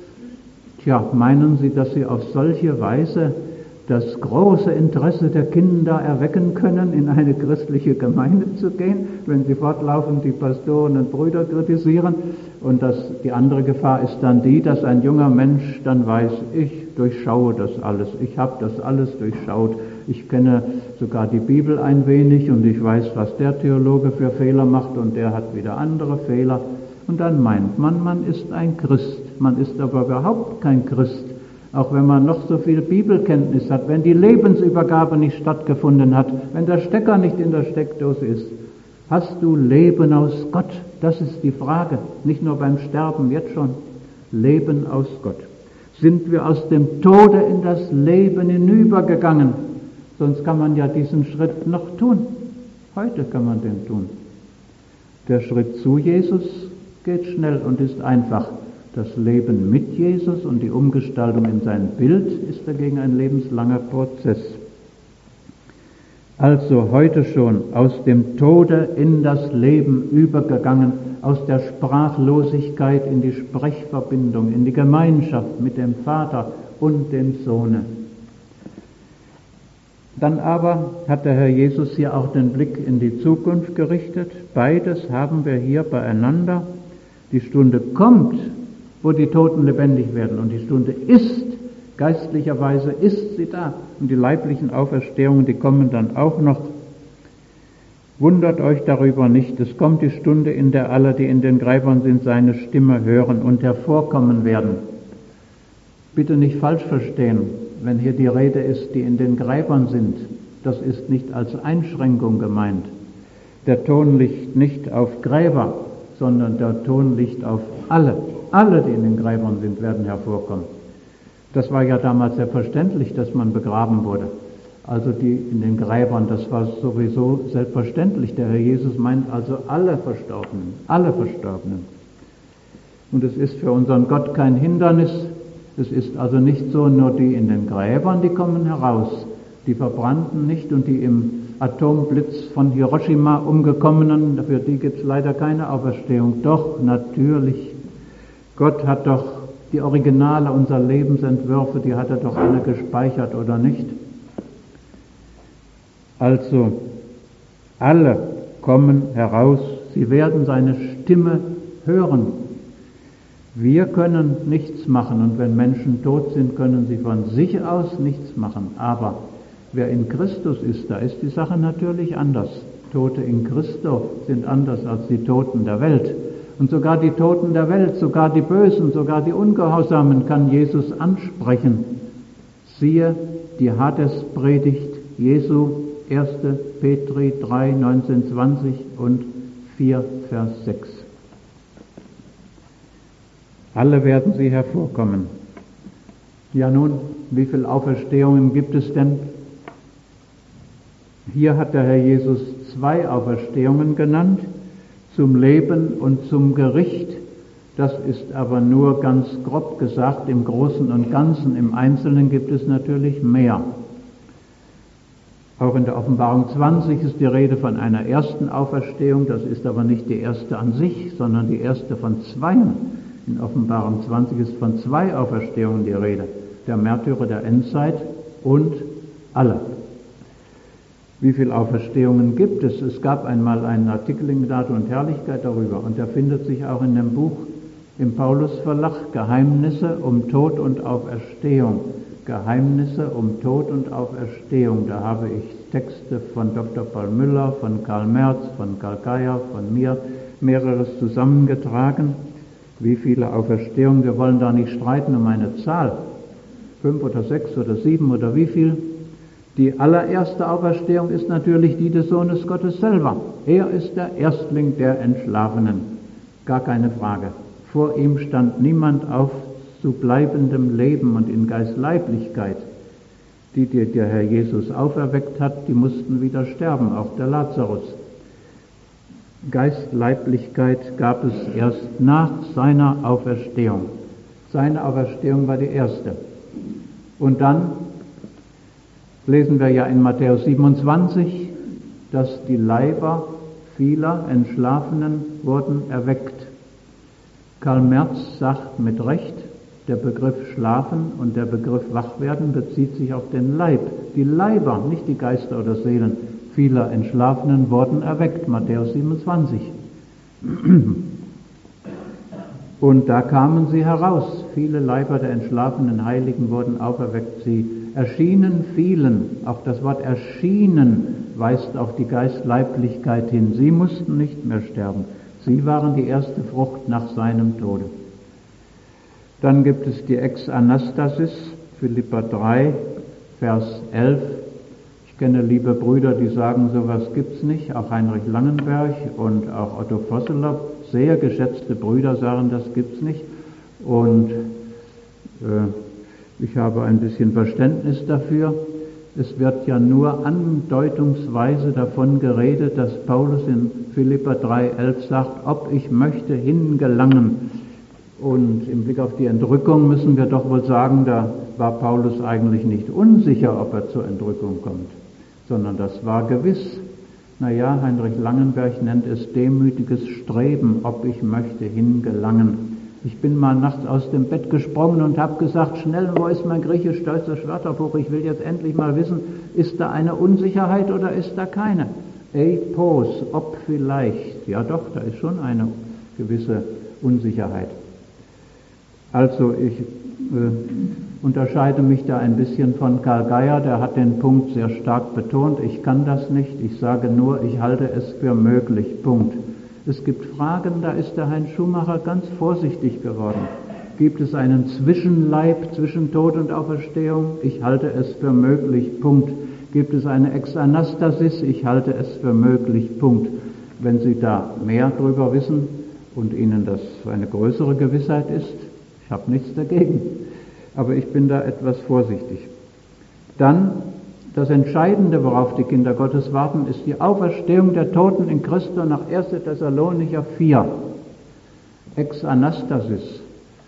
Tja, meinen Sie, dass Sie auf solche Weise das große Interesse der Kinder erwecken können, in eine christliche Gemeinde zu gehen, wenn sie fortlaufend die Pastoren und Brüder kritisieren? Und das, die andere Gefahr ist dann die, dass ein junger Mensch dann weiß, ich durchschaue das alles, ich habe das alles durchschaut, ich kenne sogar die Bibel ein wenig und ich weiß, was der Theologe für Fehler macht und der hat wieder andere Fehler. Und dann meint man, man ist ein Christ, man ist aber überhaupt kein Christ. Auch wenn man noch so viel Bibelkenntnis hat, wenn die Lebensübergabe nicht stattgefunden hat, wenn der Stecker nicht in der Steckdose ist, hast du Leben aus Gott? Das ist die Frage. Nicht nur beim Sterben, jetzt schon. Leben aus Gott. Sind wir aus dem Tode in das Leben hinübergegangen? Sonst kann man ja diesen Schritt noch tun. Heute kann man den tun. Der Schritt zu Jesus geht schnell und ist einfach. Das Leben mit Jesus und die Umgestaltung in sein Bild ist dagegen ein lebenslanger Prozess. Also heute schon aus dem Tode in das Leben übergegangen, aus der Sprachlosigkeit in die Sprechverbindung, in die Gemeinschaft mit dem Vater und dem Sohne. Dann aber hat der Herr Jesus hier auch den Blick in die Zukunft gerichtet. Beides haben wir hier beieinander. Die Stunde kommt, wo die Toten lebendig werden. Und die Stunde ist, geistlicherweise ist sie da. Und die leiblichen Auferstehungen, die kommen dann auch noch. Wundert euch darüber nicht. Es kommt die Stunde, in der alle, die in den Gräbern sind, seine Stimme hören und hervorkommen werden. Bitte nicht falsch verstehen, wenn hier die Rede ist, die in den Gräbern sind. Das ist nicht als Einschränkung gemeint. Der Ton liegt nicht auf Gräber, sondern der Ton liegt auf Alle, alle, die in den Gräbern sind, werden hervorkommen. Das war ja damals selbstverständlich, dass man begraben wurde. Also die in den Gräbern, das war sowieso selbstverständlich. Der Herr Jesus meint also alle Verstorbenen, alle Verstorbenen. Und es ist für unseren Gott kein Hindernis. Es ist also nicht so, nur die in den Gräbern, die kommen heraus, die Verbrannten nicht und die im Atomblitz von Hiroshima umgekommenen, für die gibt es leider keine Auferstehung. Doch, natürlich, Gott hat doch die Originale unserer Lebensentwürfe, die hat er doch alle gespeichert, oder nicht? Also, alle kommen heraus, sie werden seine Stimme hören. Wir können nichts machen und wenn Menschen tot sind, können sie von sich aus nichts machen. Aber wer in Christus ist, da ist die Sache natürlich anders. Tote in Christus sind anders als die Toten der Welt. Und sogar die Toten der Welt, sogar die Bösen, sogar die Ungehorsamen kann Jesus ansprechen. Siehe die Hades-Predigt Jesu, erster Petri drei, neunzehn, zwanzig und vier, Vers sechs. Alle werden sie hervorkommen. Ja nun, wie viele Auferstehungen gibt es denn? Hier hat der Herr Jesus zwei Auferstehungen genannt, zum Leben und zum Gericht. Das ist aber nur ganz grob gesagt, im Großen und Ganzen. Im Einzelnen gibt es natürlich mehr. Auch in der Offenbarung zwanzig ist die Rede von einer ersten Auferstehung. Das ist aber nicht die erste an sich, sondern die erste von zweien. In Offenbarung zwanzig ist von zwei Auferstehungen die Rede. Der Märtyrer der Endzeit und alle. Wie viele Auferstehungen gibt es? Es gab einmal einen Artikel in Gnade und Herrlichkeit darüber und der findet sich auch in dem Buch im Paulus Verlag, Geheimnisse um Tod und Auferstehung. Geheimnisse um Tod und Auferstehung. Da habe ich Texte von Doktor Paul Müller, von Karl Merz, von Karl Geier, von mir, mehreres zusammengetragen. Wie viele Auferstehungen? Wir wollen da nicht streiten um eine Zahl. Fünf oder sechs oder sieben oder wie viel? Die allererste Auferstehung ist natürlich die des Sohnes Gottes selber. Er ist der Erstling der Entschlafenen. Gar keine Frage. Vor ihm stand niemand auf zu bleibendem Leben und in Geistleiblichkeit. Die, die der Herr Jesus auferweckt hat, die mussten wieder sterben, auch der Lazarus. Geistleiblichkeit gab es erst nach seiner Auferstehung. Seine Auferstehung war die erste. Und dann lesen wir ja in Matthäus siebenundzwanzig, dass die Leiber vieler Entschlafenen wurden erweckt. Karl Merz sagt mit Recht, der Begriff Schlafen und der Begriff Wachwerden bezieht sich auf den Leib. Die Leiber, nicht die Geister oder Seelen vieler Entschlafenen wurden erweckt, Matthäus siebenundzwanzig. Und da kamen sie heraus. Viele Leiber der entschlafenen Heiligen wurden auferweckt. Sie erschienen vielen. Auch das Wort erschienen weist auf die Geistleiblichkeit hin. Sie mussten nicht mehr sterben. Sie waren die erste Frucht nach seinem Tode. Dann gibt es die Ex-Anastasis, Philipper drei, Vers elf. Ich kenne liebe Brüder, die sagen, sowas gibt's nicht. Auch Heinrich Langenberg und auch Otto Vosseler, sehr geschätzte Brüder, sagen, das gibt's nicht. Und äh, ich habe ein bisschen Verständnis dafür. Es wird ja nur andeutungsweise davon geredet, dass Paulus in Philipper drei elf sagt, ob ich möchte hingelangen. Und im Blick auf die Entrückung müssen wir doch wohl sagen, da war Paulus eigentlich nicht unsicher, ob er zur Entrückung kommt, sondern das war gewiss. Naja, Heinrich Langenberg nennt es demütiges Streben, ob ich möchte hingelangen. Ich bin mal nachts aus dem Bett gesprungen und habe gesagt, schnell, wo ist mein griechisch-deutsches Wörterbuch? Ich will jetzt endlich mal wissen, ist da eine Unsicherheit oder ist da keine? Epos, ob vielleicht. Ja doch, da ist schon eine gewisse Unsicherheit. Also ich äh, unterscheide mich da ein bisschen von Karl Geier, der hat den Punkt sehr stark betont. Ich kann das nicht, ich sage nur, ich halte es für möglich. Punkt. Es gibt Fragen, da ist der Heinz Schumacher ganz vorsichtig geworden. Gibt es einen Zwischenleib zwischen Tod und Auferstehung? Ich halte es für möglich. Punkt. Gibt es eine Ex-Anastasis? Ich halte es für möglich. Punkt. Wenn Sie da mehr drüber wissen und Ihnen das eine größere Gewissheit ist, ich habe nichts dagegen, aber ich bin da etwas vorsichtig. Dann das Entscheidende, worauf die Kinder Gottes warten, ist die Auferstehung der Toten in Christo nach erster Thessalonicher vier. Ex Anastasis,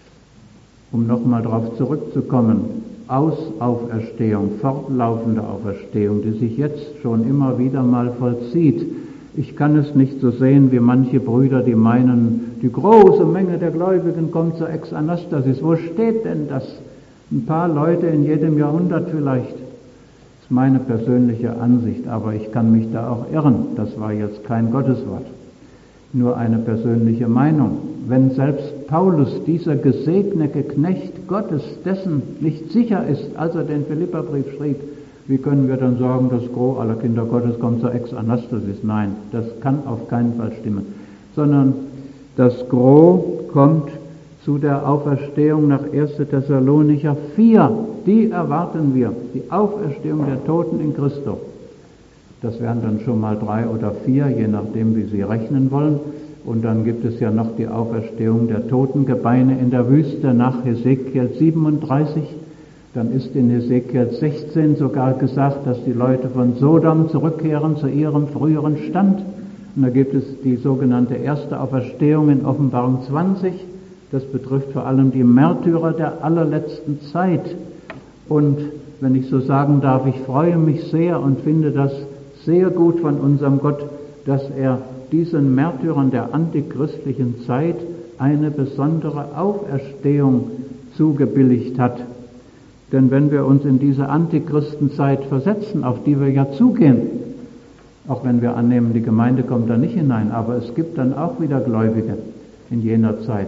um nochmal darauf zurückzukommen, Ausauferstehung, fortlaufende Auferstehung, die sich jetzt schon immer wieder mal vollzieht. Ich kann es nicht so sehen wie manche Brüder, die meinen, die große Menge der Gläubigen kommt zur Ex Anastasis. Wo steht denn das? Ein paar Leute in jedem Jahrhundert vielleicht. Das ist meine persönliche Ansicht, aber ich kann mich da auch irren. Das war jetzt kein Gotteswort, nur eine persönliche Meinung. Wenn selbst Paulus, dieser gesegnete Knecht Gottes, dessen nicht sicher ist, als er den Philipperbrief schrieb, wie können wir dann sagen, das Gros aller Kinder Gottes kommt zur Ex Anastasis? Nein, das kann auf keinen Fall stimmen, sondern das Gros kommt zu der Auferstehung nach erster Thessalonicher vier. Die erwarten wir, die Auferstehung der Toten in Christo. Das wären dann schon mal drei oder vier, je nachdem, wie Sie rechnen wollen. Und dann gibt es ja noch die Auferstehung der Totengebeine in der Wüste nach Hesekiel siebenunddreißig. Dann ist in Hesekiel sechzehn sogar gesagt, dass die Leute von Sodom zurückkehren zu ihrem früheren Stand. Und da gibt es die sogenannte erste Auferstehung in Offenbarung zwanzig. Das betrifft vor allem die Märtyrer der allerletzten Zeit. Und wenn ich so sagen darf, ich freue mich sehr und finde das sehr gut von unserem Gott, dass er diesen Märtyrern der antichristlichen Zeit eine besondere Auferstehung zugebilligt hat. Denn wenn wir uns in diese Antichristenzeit versetzen, auf die wir ja zugehen, auch wenn wir annehmen, die Gemeinde kommt da nicht hinein, aber es gibt dann auch wieder Gläubige in jener Zeit.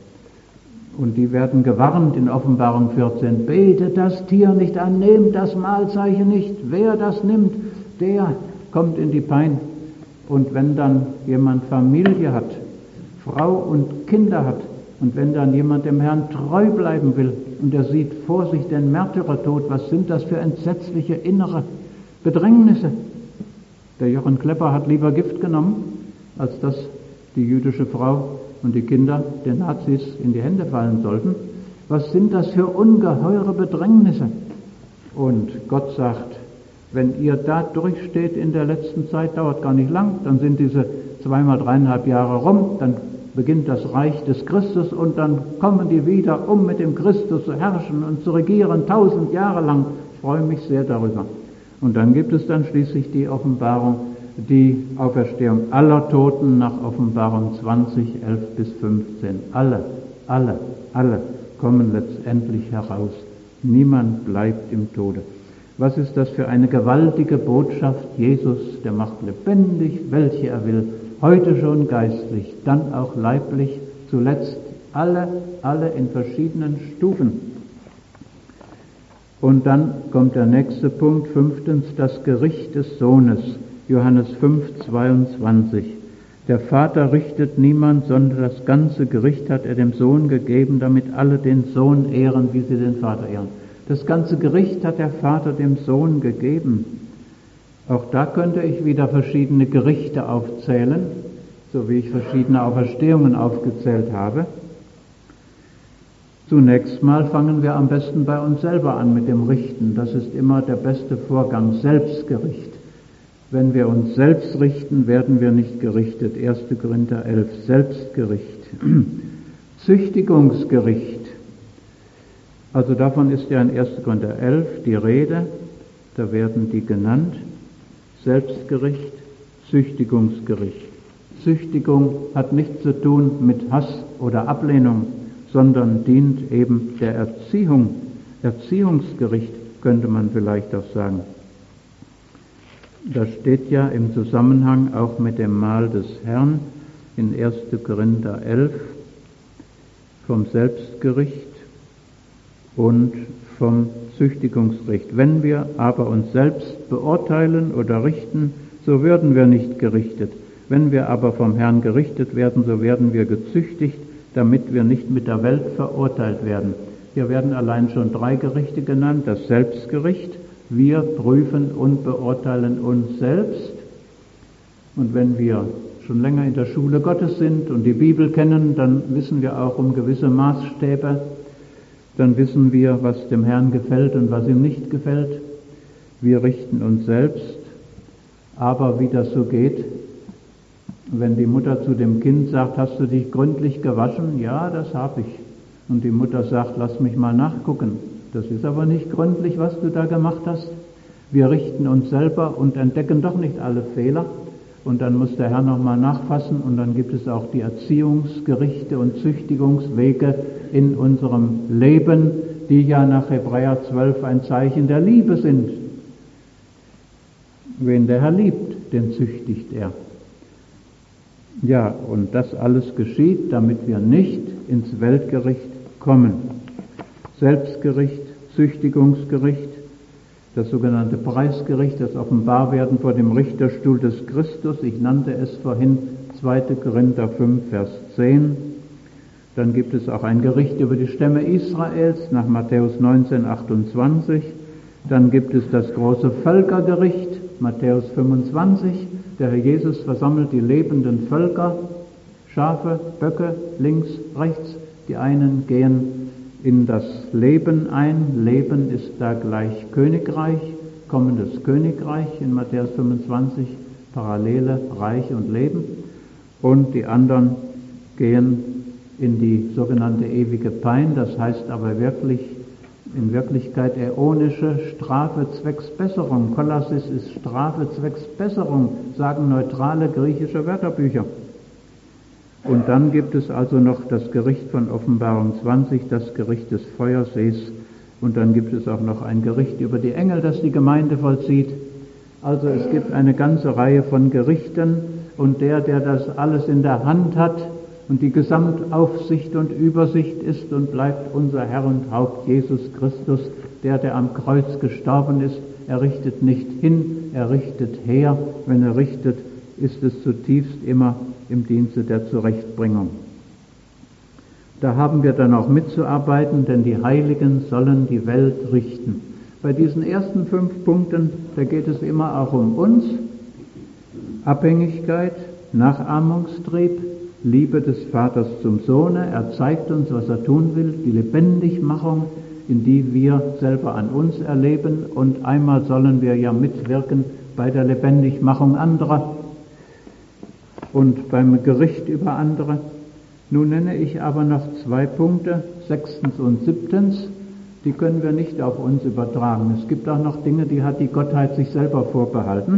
Und die werden gewarnt in Offenbarung vierzehn, betet das Tier nicht an, nehmt das Mahlzeichen nicht, wer das nimmt, der kommt in die Pein. Und wenn dann jemand Familie hat, Frau und Kinder hat, und wenn dann jemand dem Herrn treu bleiben will und er sieht vor sich den Märtyrertod, was sind das für entsetzliche innere Bedrängnisse? Der Jochen Klepper hat lieber Gift genommen, als dass die jüdische Frau und die Kinder den Nazis in die Hände fallen sollten. Was sind das für ungeheure Bedrängnisse? Und Gott sagt, wenn ihr da durchsteht in der letzten Zeit, dauert gar nicht lang, dann sind diese zweimal dreieinhalb Jahre rum, dann beginnt das Reich des Christus und dann kommen die wieder, um mit dem Christus zu herrschen und zu regieren, tausend Jahre lang. Ich freue mich sehr darüber. Und dann gibt es dann schließlich die Offenbarung, die Auferstehung aller Toten nach Offenbarung zwanzig, elf bis fünfzehn. Alle, alle, alle kommen letztendlich heraus. Niemand bleibt im Tode. Was ist das für eine gewaltige Botschaft? Jesus, der macht lebendig, welche er will, heute schon geistlich, dann auch leiblich, zuletzt alle, alle in verschiedenen Stufen. Und dann kommt der nächste Punkt, fünftens, das Gericht des Sohnes, Johannes fünf, zweiundzwanzig. Der Vater richtet niemand, sondern das ganze Gericht hat er dem Sohn gegeben, damit alle den Sohn ehren, wie sie den Vater ehren. Das ganze Gericht hat der Vater dem Sohn gegeben. Auch da könnte ich wieder verschiedene Gerichte aufzählen, so wie ich verschiedene Auferstehungen aufgezählt habe. Zunächst mal fangen wir am besten bei uns selber an mit dem Richten. Das ist immer der beste Vorgang, Selbstgericht. Wenn wir uns selbst richten, werden wir nicht gerichtet. erster Korinther elf, Selbstgericht. Züchtigungsgericht. Also davon ist ja in erster Korinther elf die Rede, da werden die genannt. Selbstgericht, Züchtigungsgericht. Züchtigung hat nichts zu tun mit Hass oder Ablehnung, sondern dient eben der Erziehung. Erziehungsgericht könnte man vielleicht auch sagen. Das steht ja im Zusammenhang auch mit dem Mahl des Herrn in erster Korinther elf vom Selbstgericht und vom Züchtigungsgericht. Wenn wir aber uns selbst beurteilen oder richten, so würden wir nicht gerichtet. Wenn wir aber vom Herrn gerichtet werden, so werden wir gezüchtigt, damit wir nicht mit der Welt verurteilt werden. Hier werden allein schon drei Gerichte genannt. Das Selbstgericht. Wir prüfen und beurteilen uns selbst. Und wenn wir schon länger in der Schule Gottes sind und die Bibel kennen, dann wissen wir auch um gewisse Maßstäbe, dann wissen wir, was dem Herrn gefällt und was ihm nicht gefällt. Wir richten uns selbst, aber wie das so geht, wenn die Mutter zu dem Kind sagt, hast du dich gründlich gewaschen? Ja, das habe ich. Und die Mutter sagt, lass mich mal nachgucken. Das ist aber nicht gründlich, was du da gemacht hast. Wir richten uns selber und entdecken doch nicht alle Fehler. Und dann muss der Herr nochmal nachfassen und dann gibt es auch die Erziehungsgerichte und Züchtigungswege in unserem Leben, die ja nach Hebräer zwölf ein Zeichen der Liebe sind. Wen der Herr liebt, den züchtigt er. Ja, und das alles geschieht, damit wir nicht ins Weltgericht kommen. Selbstgericht, Züchtigungsgericht, das sogenannte Preisgericht, das Offenbarwerden vor dem Richterstuhl des Christus. Ich nannte es vorhin zweiter Korinther fünf, Vers zehn. Dann gibt es auch ein Gericht über die Stämme Israels nach Matthäus neunzehn, achtundzwanzig. Dann gibt es das große Völkergericht, Matthäus fünfundzwanzig. Der Herr Jesus versammelt die lebenden Völker, Schafe, Böcke, links, rechts. Die einen gehen in das Leben ein. Leben ist da gleich Königreich, kommendes Königreich in Matthäus fünfundzwanzig, Parallele, Reich und Leben. Und die anderen gehen in die sogenannte ewige Pein, das heißt aber wirklich, in Wirklichkeit äonische Strafe zwecks Besserung. Kolossis ist Strafe zwecks Besserung, sagen neutrale griechische Wörterbücher. Und dann gibt es also noch das Gericht von Offenbarung zwanzig, das Gericht des Feuersees. Und dann gibt es auch noch ein Gericht über die Engel, das die Gemeinde vollzieht. Also es gibt eine ganze Reihe von Gerichten und der, der das alles in der Hand hat und die Gesamtaufsicht und Übersicht ist und bleibt unser Herr und Haupt Jesus Christus, der, der am Kreuz gestorben ist. Er richtet nicht hin, er richtet her. Wenn er richtet, ist es zutiefst immer im Dienste der Zurechtbringung. Da haben wir dann auch mitzuarbeiten, denn die Heiligen sollen die Welt richten. Bei diesen ersten fünf Punkten, da geht es immer auch um uns, Abhängigkeit, Nachahmungstrieb, Liebe des Vaters zum Sohne. Er zeigt uns, was er tun will, die Lebendigmachung, in die wir selber an uns erleben. Und einmal sollen wir ja mitwirken bei der Lebendigmachung anderer und beim Gericht über andere. Nun nenne ich aber noch zwei Punkte, sechstens und siebtens, die können wir nicht auf uns übertragen. Es gibt auch noch Dinge, die hat die Gottheit sich selber vorbehalten.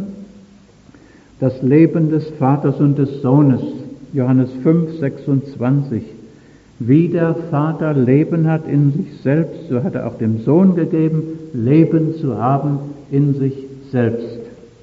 Das Leben des Vaters und des Sohnes, Johannes fünf, sechsundzwanzig. Wie der Vater Leben hat in sich selbst, so hat er auch dem Sohn gegeben, Leben zu haben in sich selbst.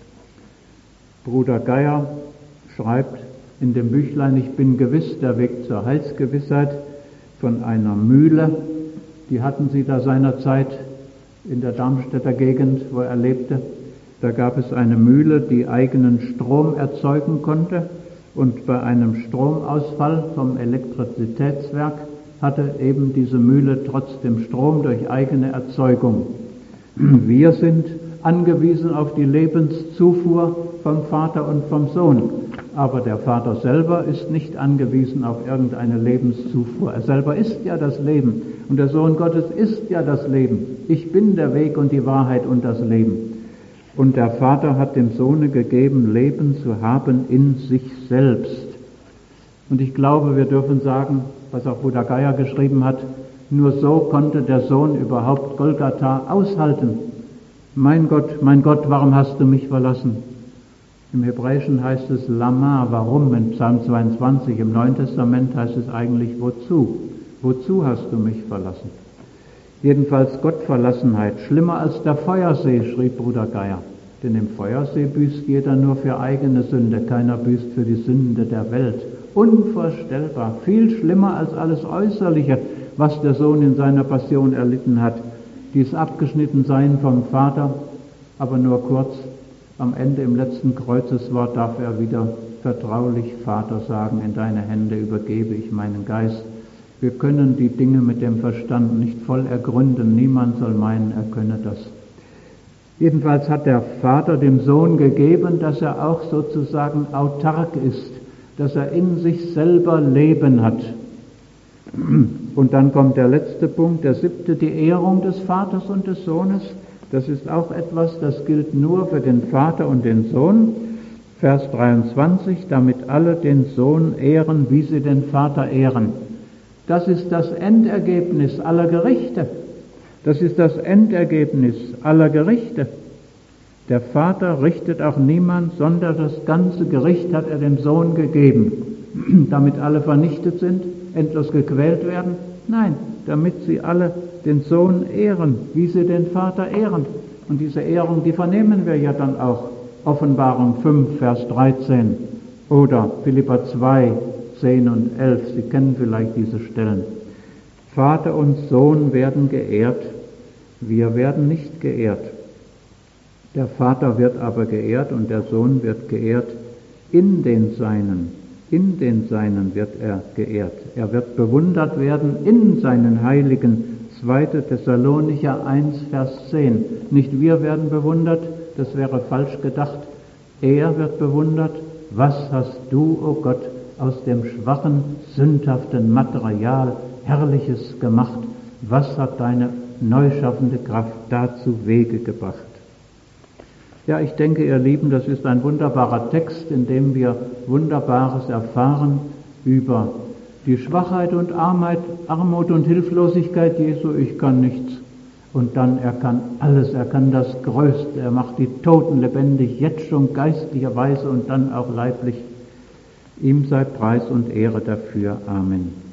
Bruder Geier schreibt in dem Büchlein, ich bin gewiss, der Weg zur Heilsgewissheit, von einer Mühle. Die hatten sie da seinerzeit in der Darmstädter Gegend, wo er lebte. Da gab es eine Mühle, die eigenen Strom erzeugen konnte. Und bei einem Stromausfall vom Elektrizitätswerk hatte eben diese Mühle trotzdem Strom durch eigene Erzeugung. Wir sind angewiesen auf die Lebenszufuhr vom Vater und vom Sohn. Aber der Vater selber ist nicht angewiesen auf irgendeine Lebenszufuhr. Er selber ist ja das Leben. Und der Sohn Gottes ist ja das Leben. Ich bin der Weg und die Wahrheit und das Leben. Und der Vater hat dem Sohne gegeben, Leben zu haben in sich selbst. Und ich glaube, wir dürfen sagen, was auch Bruder Geier geschrieben hat, nur so konnte der Sohn überhaupt Golgatha aushalten. Mein Gott, mein Gott, warum hast du mich verlassen? Im Hebräischen heißt es Lama, warum? In Psalm zweiundzwanzig, im Neuen Testament heißt es eigentlich wozu? Wozu hast du mich verlassen? Jedenfalls Gottverlassenheit, schlimmer als der Feuersee, schrieb Bruder Geier. Denn im Feuersee büßt jeder nur für eigene Sünde, keiner büßt für die Sünde der Welt. Unvorstellbar, viel schlimmer als alles Äußerliche, was der Sohn in seiner Passion erlitten hat. Dies Abgeschnittensein vom Vater, aber nur kurz, am Ende im letzten Kreuzeswort darf er wieder vertraulich Vater sagen, in deine Hände übergebe ich meinen Geist. Wir können die Dinge mit dem Verstand nicht voll ergründen. Niemand soll meinen, er könne das. Jedenfalls hat der Vater dem Sohn gegeben, dass er auch sozusagen autark ist, dass er in sich selber Leben hat. Und dann kommt der letzte Punkt, der siebte, die Ehrung des Vaters und des Sohnes. Das ist auch etwas, das gilt nur für den Vater und den Sohn. Vers dreiundzwanzig, damit alle den Sohn ehren, wie sie den Vater ehren. Das ist das Endergebnis aller Gerichte. Das ist das Endergebnis aller Gerichte. Der Vater richtet auch niemand, sondern das ganze Gericht hat er dem Sohn gegeben. Damit alle vernichtet sind, endlos gequält werden? Nein, damit sie alle den Sohn ehren, wie sie den Vater ehren. Und diese Ehrung, die vernehmen wir ja dann auch. Offenbarung fünf, Vers dreizehn oder Philipper zwei, zehn und elf. Sie kennen vielleicht diese Stellen. Vater und Sohn werden geehrt, wir werden nicht geehrt. Der Vater wird aber geehrt und der Sohn wird geehrt in den Seinen. In den Seinen wird er geehrt. Er wird bewundert werden in seinen Heiligen. zweiter Thessalonicher eins, Vers zehn. Nicht wir werden bewundert, das wäre falsch gedacht. Er wird bewundert. Was hast du, o Gott, aus dem schwachen, sündhaften Material Herrliches gemacht? Was hat deine neuschaffende Kraft dazu Wege gebracht? Ja, ich denke, ihr Lieben, das ist ein wunderbarer Text, in dem wir Wunderbares erfahren über die Schwachheit und Armut, Armut und Hilflosigkeit Jesu. Ich kann nichts. Und dann, er kann alles, er kann das Größte, er macht die Toten lebendig, jetzt schon geistlicherweise und dann auch leiblich. Ihm sei Preis und Ehre dafür. Amen.